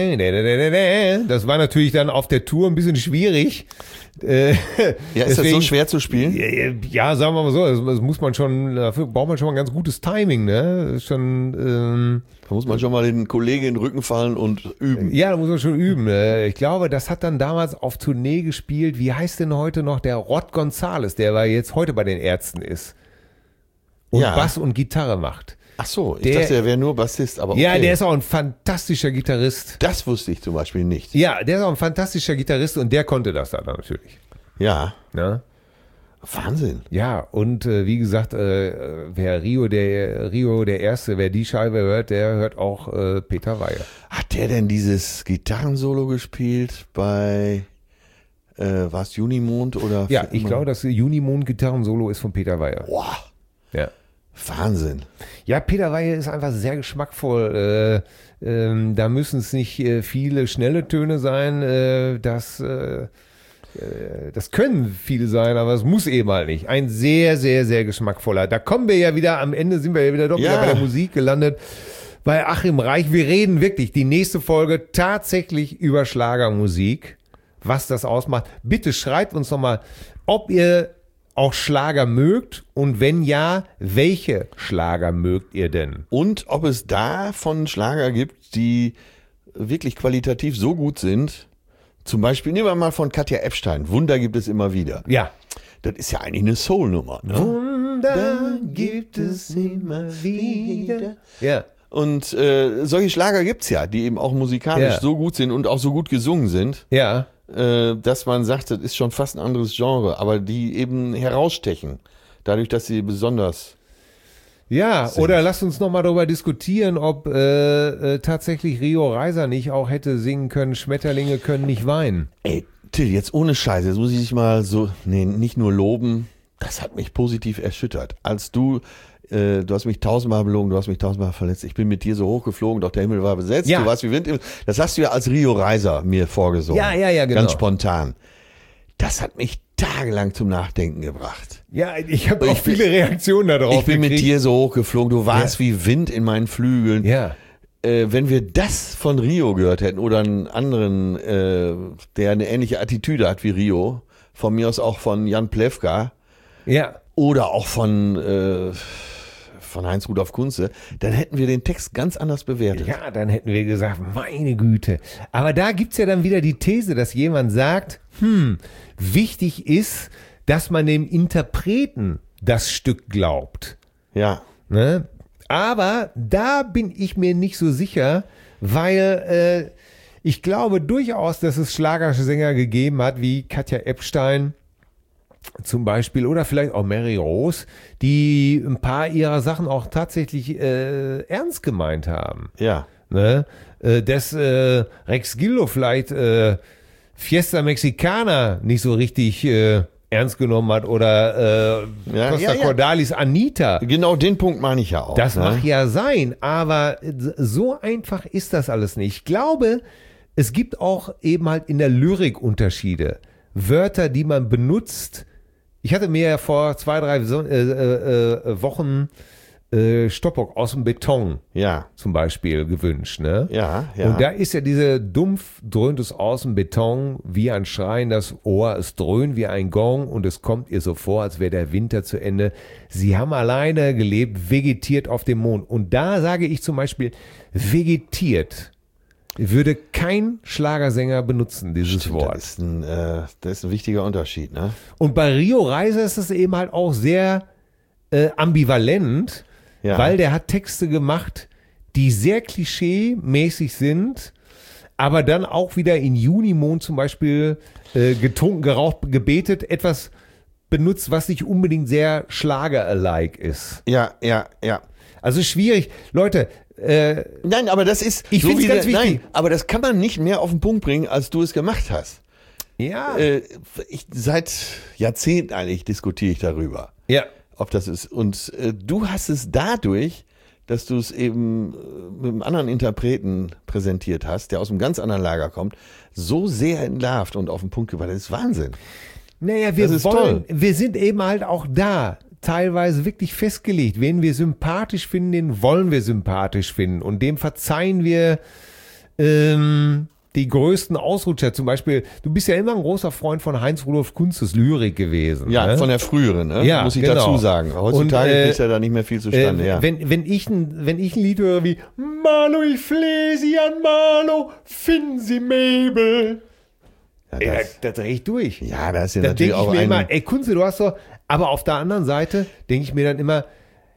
ich Das war natürlich dann auf der Tour ein bisschen schwierig. Äh, ja, ist das so deswegen- schwer zu spielen? Ja, sagen wir mal so, das, das muss man schon, dafür braucht man schon mal ein ganz gutes Timing, ne? Das ist schon, ähm, Da muss man schon mal den Kollegen in den Rücken fallen und üben. ja, da muss man schon üben. Ne? Ich glaube, das hat dann damals auf Tournee gespielt. Wie heißt denn heute noch der Rod Gonzales, der war jetzt heute bei den Ärzten ist und Ja. Bass und Gitarre macht. Ach so, ich Der- dachte, er wäre nur Bassist, aber okay. Ja, der ist auch ein fantastischer Gitarrist. Das wusste ich zum Beispiel nicht. Ja, der ist auch ein fantastischer Gitarrist und der konnte das dann natürlich. Ja, Ne? Wahnsinn. Ja, und äh, wie gesagt, äh, wer Rio der Rio der Erste, wer die Scheibe hört, der hört auch äh, Peter Weyer. Hat der denn dieses Gitarrensolo gespielt bei, äh, war es Junimond oder? Ja, für ich immer? glaube, das Junimond-Gitarrensolo ist von Peter Weyer. Boah, Ja. Wahnsinn. Ja, Peter Weyer ist einfach sehr geschmackvoll. Äh, ähm, da müssen es nicht äh, viele schnelle Töne sein. Äh, das, äh, äh, das können viele sein, aber es muss eben halt nicht. Ein sehr, sehr, sehr geschmackvoller. Da kommen wir ja wieder, am Ende sind wir ja wieder doch Ja. wieder bei der Musik gelandet. Bei Achim Reich. Wir reden wirklich die nächste Folge tatsächlich über Schlagermusik. Was das ausmacht. Bitte schreibt uns nochmal, ob ihr auch Schlager mögt und wenn ja, welche Schlager mögt ihr denn? Und ob es da von Schlager gibt, die wirklich qualitativ so gut sind. Zum Beispiel, nehmen wir mal von Katja Epstein. Wunder gibt es immer wieder. Ja. Das ist ja eigentlich eine Soul-Nummer. Ne? Wunder gibt es immer wieder. Ja. Und äh, solche Schlager gibt's ja, die eben auch musikalisch Ja. so gut sind und auch so gut gesungen sind, Ja. äh, dass man sagt, das ist schon fast ein anderes Genre, aber die eben herausstechen, dadurch, dass sie besonders... Ja, oder lasst uns nochmal darüber diskutieren, ob äh, äh, tatsächlich Rio Reiser nicht auch hätte singen können, Schmetterlinge können nicht weinen. Ey, Till, jetzt ohne Scheiße, jetzt muss ich dich mal so, nee, nicht nur loben, das hat mich positiv erschüttert. Als du, äh, du hast mich tausendmal belogen, du hast mich tausendmal verletzt, ich bin mit dir so hochgeflogen, doch der Himmel war besetzt, Ja. du warst wie Wind im... Das hast du ja als Rio Reiser mir vorgesungen. Ja, ja, ja, genau. Ganz spontan. Das hat mich tagelang zum Nachdenken gebracht. Ja, ich habe auch Ich bin- viele Reaktionen darauf Ich bin mit gekriegt. dir so hochgeflogen, du warst wie Wind in meinen Flügeln. Ja. Äh, wenn wir das von Rio gehört hätten oder einen anderen, äh, der eine ähnliche Attitüde hat wie Rio, von mir aus auch von Jan Plewka Ja. oder auch von, äh, von Heinz Rudolf Kunze, dann hätten wir den Text ganz anders bewertet. Ja, dann hätten wir gesagt, meine Güte. Aber da gibt's ja dann wieder die These, dass jemand sagt, hm, wichtig ist, dass man dem Interpreten das Stück glaubt. Ja. Ne? Aber da bin ich mir nicht so sicher, weil äh, ich glaube durchaus, dass es Schlagersänger gegeben hat, wie Katja Epstein zum Beispiel oder vielleicht auch Mary Rose, die ein paar ihrer Sachen auch tatsächlich äh, ernst gemeint haben. Ja. Ne? Äh, dass äh, Rex Gildo vielleicht äh, Fiesta Mexicana nicht so richtig äh, ernst genommen hat oder äh, Ja, Costa ja, ja. Cordalis Anita. Genau den Punkt meine ich ja auch. Das ne? mag ja sein, aber so einfach ist das alles nicht. Ich glaube, es gibt auch eben halt in der Lyrik Unterschiede. Wörter, die man benutzt. Ich hatte mir ja vor zwei, drei Son- äh, äh, äh, Wochen äh, Stoppock aus dem Beton Ja. zum Beispiel gewünscht. Ne? Ja, ja. Und da ist ja diese dumpf dröhnt es aus dem Beton wie ein Schreien das Ohr, es dröhnt wie ein Gong und es kommt ihr so vor, als wäre der Winter zu Ende. Sie haben alleine gelebt, vegetiert auf dem Mond. Und da sage ich zum Beispiel, vegetiert würde kein Schlagersänger benutzen, dieses Stimmt, Wort. Das ist, ein, äh, das ist ein wichtiger Unterschied, ne? Und bei Rio Reiser ist es eben halt auch sehr äh, ambivalent, Ja. weil der hat Texte gemacht, die sehr klischee-mäßig sind, aber dann auch wieder in Junimond zum Beispiel äh, getrunken, geraucht, gebetet, etwas benutzt, was nicht unbedingt sehr Schlager-alike ist. Ja, ja, ja. Also schwierig. Leute, äh, Nein, aber das ist Ich find's wie ganz der- wichtig. Nein, aber das kann man nicht mehr auf den Punkt bringen, als du es gemacht hast. ja, Äh, ich, seit Jahrzehnten eigentlich diskutiere ich darüber, ja. ob das ist. Und äh, du hast es dadurch, dass du es eben äh, mit einem anderen Interpreten präsentiert hast, der aus einem ganz anderen Lager kommt, so sehr entlarvt und auf den Punkt gebracht. Das ist Wahnsinn. Naja, wir Das ist wollen, toll. wir sind eben halt auch da teilweise wirklich festgelegt. Wen wir sympathisch finden, den wollen wir sympathisch finden. Und dem verzeihen wir ähm, die größten Ausrutscher. Zum Beispiel, du bist ja immer ein großer Freund von Heinz Rudolf Kunzes Lyrik gewesen. Ja, ne? von der früheren, ne? Ja, muss ich genau. dazu sagen. Heutzutage Und, äh, kriegt ja da nicht mehr viel zustande. Äh, ja. wenn, wenn, ich ein, wenn ich ein Lied höre wie Malo, ich flehe Sie an Malo, finden Sie Mabel. ja, Ja, das, da drehe ich durch. ja, da ist ja Da natürlich denke ich auch mir ein... immer, ey Kunze, du hast doch, aber auf der anderen Seite denke ich mir dann immer,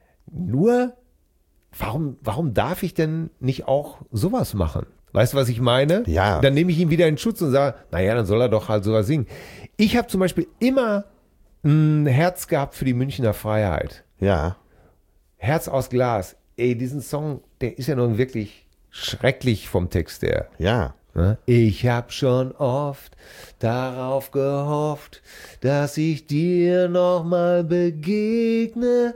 nur, warum, warum darf ich denn nicht auch sowas machen? Weißt du, was ich meine? Ja. Dann nehme ich ihn wieder in Schutz und sage, naja, dann soll er doch halt sowas singen. Ich habe zum Beispiel immer ein Herz gehabt für die Münchner Freiheit. ja, Herz aus Glas. Ey, diesen Song, der ist ja nun wirklich schrecklich vom Text her. ja. Ne? Ich hab schon oft darauf gehofft, dass ich dir nochmal begegne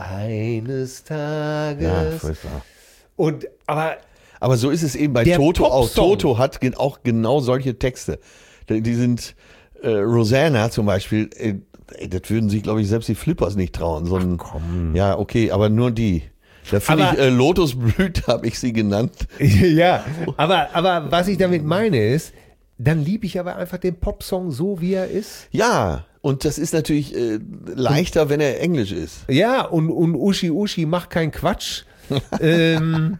eines Ja, Tages. furchtbar. Und aber Aber so ist es eben bei Der Toto auch. Popsong. Toto hat gen- auch genau solche Texte. Die die sind, äh, Rosanna zum Beispiel, äh, ey, das würden sich, glaube ich, selbst die Flippers nicht trauen. So ein, ja, okay, aber nur die. Da finde Aber- ich, äh, Lotusblüte habe ich sie genannt. ja, aber aber was ich damit meine ist, dann liebe ich aber einfach den Popsong so wie er ist. Ja, und das ist natürlich äh, leichter, wenn er Englisch ist. Ja, und, und Uschi Uschi macht keinen Quatsch. ähm,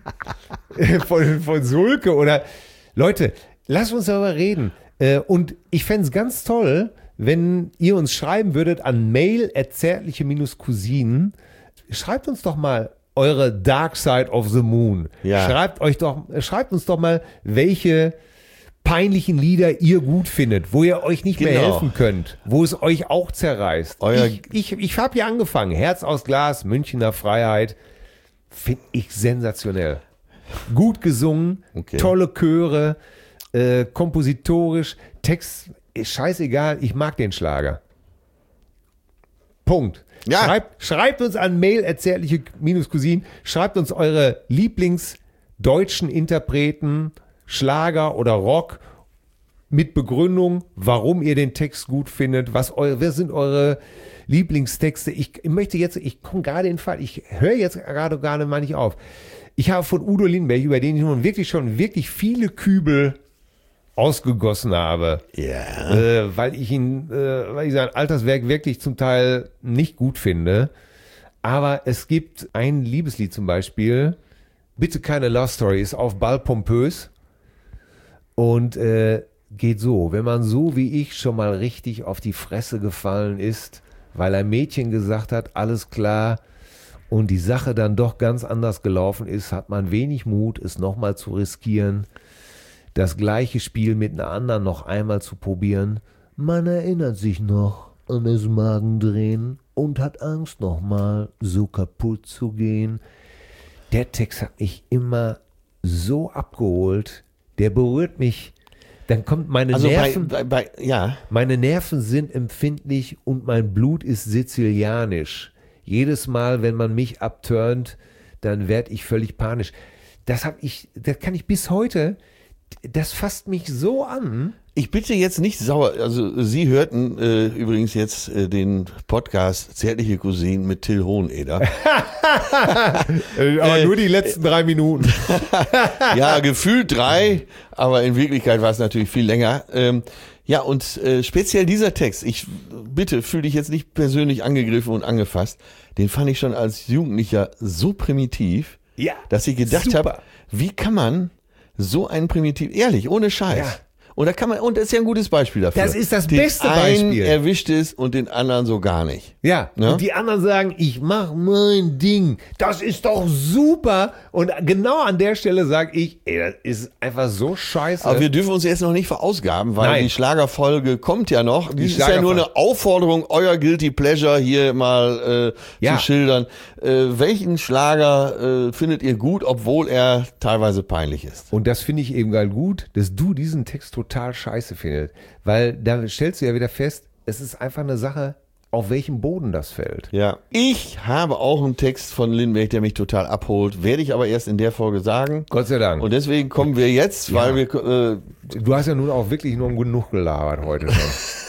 von, von Sulke oder Leute, lasst uns darüber reden. Äh, und ich fände es ganz toll, wenn ihr uns schreiben würdet an mail at zärtliche-cousinen. Schreibt uns doch mal eure Dark Side of the Moon. Ja. Schreibt euch doch, schreibt uns doch mal, welche peinlichen Lieder ihr gut findet, wo ihr euch nicht mehr Genau. helfen könnt, wo es euch auch zerreißt. Euer- ich ich, ich habe hier angefangen. Herz aus Glas, Münchner Freiheit. Finde ich sensationell. Gut gesungen, Okay. tolle Chöre, äh, kompositorisch, Text, ist scheißegal, ich mag den Schlager. Punkt. Ja. Schreibt, schreibt uns an mail at zärtliche-cousinen, schreibt uns eure Lieblingsdeutschen Interpreten, Schlager oder Rock mit Begründung, warum ihr den Text gut findet, was eure, wer sind eure Lieblingstexte. Ich, ich möchte jetzt, ich komme gerade in den Fall, ich höre jetzt gerade gar nicht mal nicht auf. Ich habe von Udo Lindenberg, über den ich nun wirklich schon wirklich viele Kübel ausgegossen habe, Ja. äh, weil ich ihn, äh, weil ich sein Alterswerk wirklich zum Teil nicht gut finde. Aber es gibt ein Liebeslied zum Beispiel, Bitte keine Love Story, ist auf Ball pompös und äh, geht so, wenn man so wie ich schon mal richtig auf die Fresse gefallen ist, weil ein Mädchen gesagt hat, alles klar, und die Sache dann doch ganz anders gelaufen ist, hat man wenig Mut, es nochmal zu riskieren, das gleiche Spiel mit einer anderen noch einmal zu probieren. Man erinnert sich noch an das Magendrehen und hat Angst, nochmal so kaputt zu gehen. Der Text hat mich immer so abgeholt, der berührt mich. Dann kommt meine Also Nerven, bei, bei, bei, ja. meine Nerven sind empfindlich und mein Blut ist sizilianisch. Jedes Mal, wenn man mich abturnt, dann werde ich völlig panisch. Das hab ich, das kann ich bis heute, das fasst mich so an. Ich bitte jetzt nicht sauer, also Sie hörten äh, übrigens jetzt äh, den Podcast Zärtliche Cousinen mit Till Hoheneder. Aber nur die letzten drei Minuten. Ja, gefühlt drei, aber in Wirklichkeit war es natürlich viel länger. Ähm, ja, und äh, speziell dieser Text, ich bitte, fühl dich jetzt nicht persönlich angegriffen und angefasst, den fand ich schon als Jugendlicher so primitiv, Ja, dass ich gedacht super. habe, wie kann man so einen primitiv, ehrlich, ohne Scheiß. Ja. Und da kann man, und das ist ja ein gutes Beispiel dafür. Das ist das den beste einen Beispiel. erwischt es und den anderen so gar nicht. Ja, Ne? und die anderen sagen, ich mach mein Ding. Das ist doch super. Und genau an der Stelle sage ich, ey, das ist einfach so scheiße. Aber wir dürfen uns jetzt noch nicht verausgaben, weil Nein. die Schlagerfolge kommt ja noch. Die ist ja Schlagerfolge. nur eine Aufforderung, euer Guilty Pleasure hier mal äh, Ja. zu schildern. Äh, welchen Schlager äh, findet ihr gut, obwohl er teilweise peinlich ist? Und das finde ich eben geil gut, dass du diesen Text total scheiße findest. Weil da stellst du ja wieder fest, es ist einfach eine Sache, auf welchem Boden das fällt. Ja. Ich habe auch einen Text von Lindbergh, der mich total abholt. Werde ich aber erst in der Folge sagen. Gott sei Dank. Und deswegen kommen wir jetzt, weil wir... Äh, Du hast ja nun auch wirklich nur genug gelabert heute schon.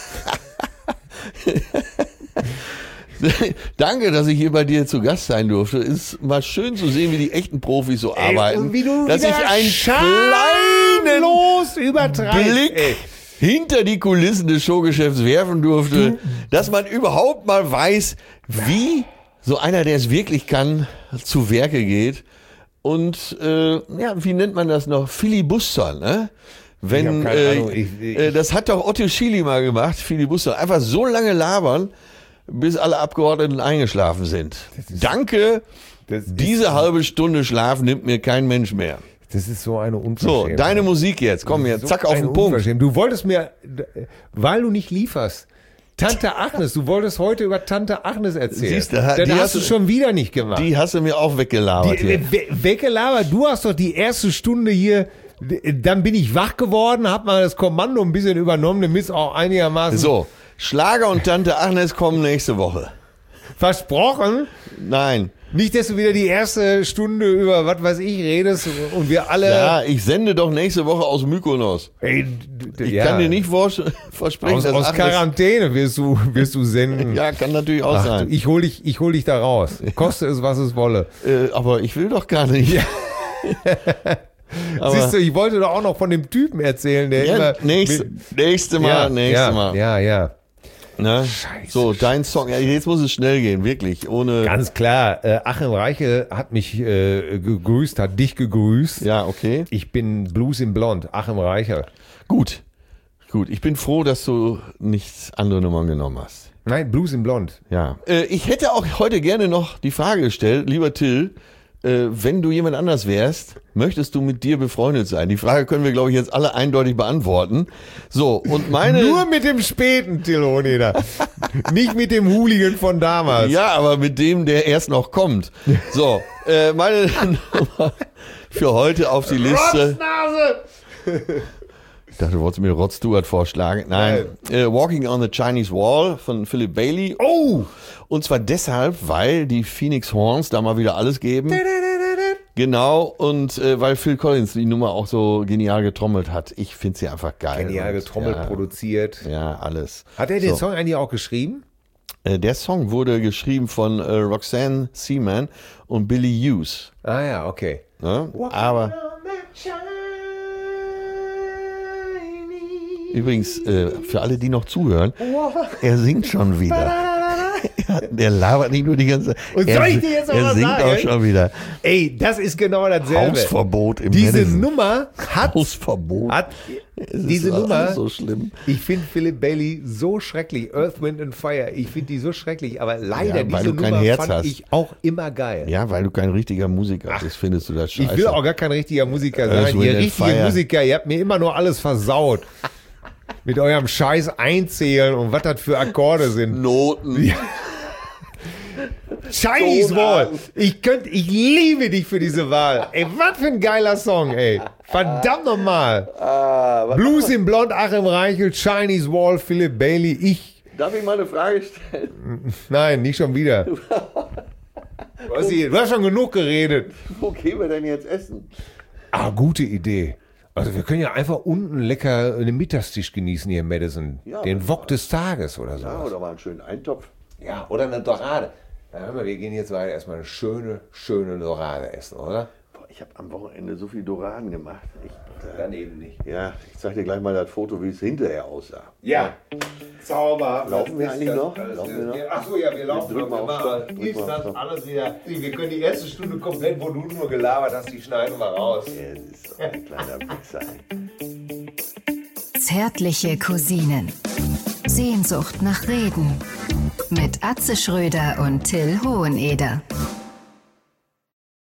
Danke, dass ich hier bei dir zu Gast sein durfte. Ist mal schön zu sehen, wie die echten Profis so arbeiten. und wie du dass ich wieder einen kleinen schamlos übertreibst. Blick Ey. hinter die Kulissen des Showgeschäfts werfen durfte, dass man überhaupt mal weiß, wie so einer, der es wirklich kann, zu Werke geht. Und äh, ja, wie nennt man das noch? Filibuster, ne? Wenn, Ich hab keine äh, Ahnung, ich- ich- äh, das hat doch Otto Schily mal gemacht, Filibuster. Einfach so lange labern, bis alle Abgeordneten eingeschlafen sind. Danke, das ist- diese halbe Stunde Schlaf nimmt mir kein Mensch mehr. Das ist so eine So, Unverschämtheit. deine Musik jetzt. Komm jetzt, So zack, auf eine den Punkt. Unverschämtheit. Du wolltest mir, weil du nicht lieferst, Tante Agnes, du wolltest heute über Tante Agnes erzählen. Siehst du, das die hast hast du du- schon wieder nicht gemacht. Die hast du mir auch weggelabert Die, hier. we- weggelabert, du hast doch die erste Stunde hier, dann bin ich wach geworden, hab mal das Kommando ein bisschen übernommen, damit es auch einigermaßen So, Schlager und Tante Agnes kommen nächste Woche. versprochen. Nein. Nicht, dass du wieder die erste Stunde über was weiß ich redest und wir alle. Ja, ich sende doch nächste Woche aus Mykonos. Ey, d- d- Ich ja. kann dir nicht vors versprechen, Aus, dass aus Agnes- Quarantäne wirst du, wirst du senden. Ja, kann natürlich auch Ach, sein. du, ich hol dich, ich hol dich da raus. Koste es, was es wolle. äh, aber ich will doch gar nicht. Aber- Siehst du, ich wollte doch auch noch von dem Typen erzählen, der Ja, immer. nächste, mit- nächste Mal, ja, nächste ja, Mal. Ja, ja. Ne? Scheiße, So, dein Song. Ja, jetzt muss es schnell gehen, wirklich. Ohne. Ganz klar. Äh, Achim Reiche hat mich äh, gegrüßt, hat dich gegrüßt. Ja, okay. Ich bin Blues in Blond, Achim Reiche. Gut. Gut. Ich bin froh, dass du nicht andere Nummern genommen hast. Nein, Blues in Blond. Ja. Äh, ich hätte auch heute gerne noch die Frage gestellt, lieber Till, äh, wenn du jemand anders wärst, möchtest du mit dir befreundet sein? Die Frage können wir, glaube ich, jetzt alle eindeutig beantworten. So, und meine... Nur mit dem späten Till Hoheneder. Nicht mit dem Hooligan von damals. Ja, aber mit dem, der erst noch kommt. So, äh, meine Nummer für heute auf die Liste. Rotznase! Ich dachte, du wolltest mir Rod Stewart vorschlagen. Nein. Äh, Walking on the Chinese Wall von Philip Bailey. Oh! Und zwar deshalb, weil die Phoenix Horns da mal wieder alles geben. Genau, und äh, weil Phil Collins die Nummer auch so genial getrommelt hat. Ich finde sie einfach geil. Genial Und, getrommelt, ja, produziert. Ja, alles. Hat er den So. Song eigentlich auch geschrieben? Äh, der Song wurde geschrieben von äh, Roxanne Seaman und Billy Hughes. Ah ja, okay. Ne? Aber übrigens, äh, für alle, die noch zuhören, er singt schon wieder. Der labert nicht nur die ganze Zeit. Und er, soll ich dir jetzt noch er was singt sagen? auch schon wieder. Ey, das ist genau dasselbe. Hausverbot im Diese Madison. Nummer hat, Hausverbot. hat Es ist diese alles Nummer, so schlimm. ich finde Philip Bailey so schrecklich, Earth, Wind and Fire, ich finde die so schrecklich, aber leider Ja, weil diese du kein Nummer Herz fand hast. ich auch immer geil. Ja, weil du kein richtiger Musiker bist, findest du das scheiße. Ich will auch gar kein richtiger Musiker Earth, sein. Wind Ihr and richtige Fire. Musiker, ihr habt mir immer nur alles versaut. Mit eurem Scheiß einzählen und was das für Akkorde sind. Noten. Chinese Tonarten. Wall. Ich könnte, ich liebe dich für diese Wahl. Ey, was für ein geiler Song, ey. Verdammt nochmal. Ah, was- Blues in Blond, Achim Reichel, Chinese Wall, Philip Bailey, ich. Darf ich mal eine Frage stellen? Nein, nicht schon wieder. Du hast, hier- du hast schon genug geredet. Wo gehen wir denn jetzt essen? Ah, gute Idee. Also wir können ja einfach unten lecker einen Mittagstisch genießen hier in Madison. Ja, Den Wok des Tages oder so. Ja, oder mal einen schönen Eintopf. Ja, oder eine Dorade. Na, hör mal, wir gehen jetzt weiter erstmal eine schöne, schöne Dorade essen, oder? Boah, ich habe am Wochenende so viel Doraden gemacht. Ich, äh, Dann eben nicht. ja, ich zeig dir gleich mal das Foto, wie es hinterher aussah. Ja, Zauber. Laufen wir Das ist eigentlich das noch? alles Laufen wieder- wir noch? Ach so, ja, wir laufen drücken noch mal auf immer. Stopp, drücken Ist mal auf das Stopp. alles wieder. Wir können die erste Stunde komplett, wo du nur gelabert hast, die schneiden wir raus. Ja, das ist doch ein kleiner Wichser. Zärtliche Cousinen. Sehnsucht nach Reden. Mit Atze Schröder und Till Hoheneder.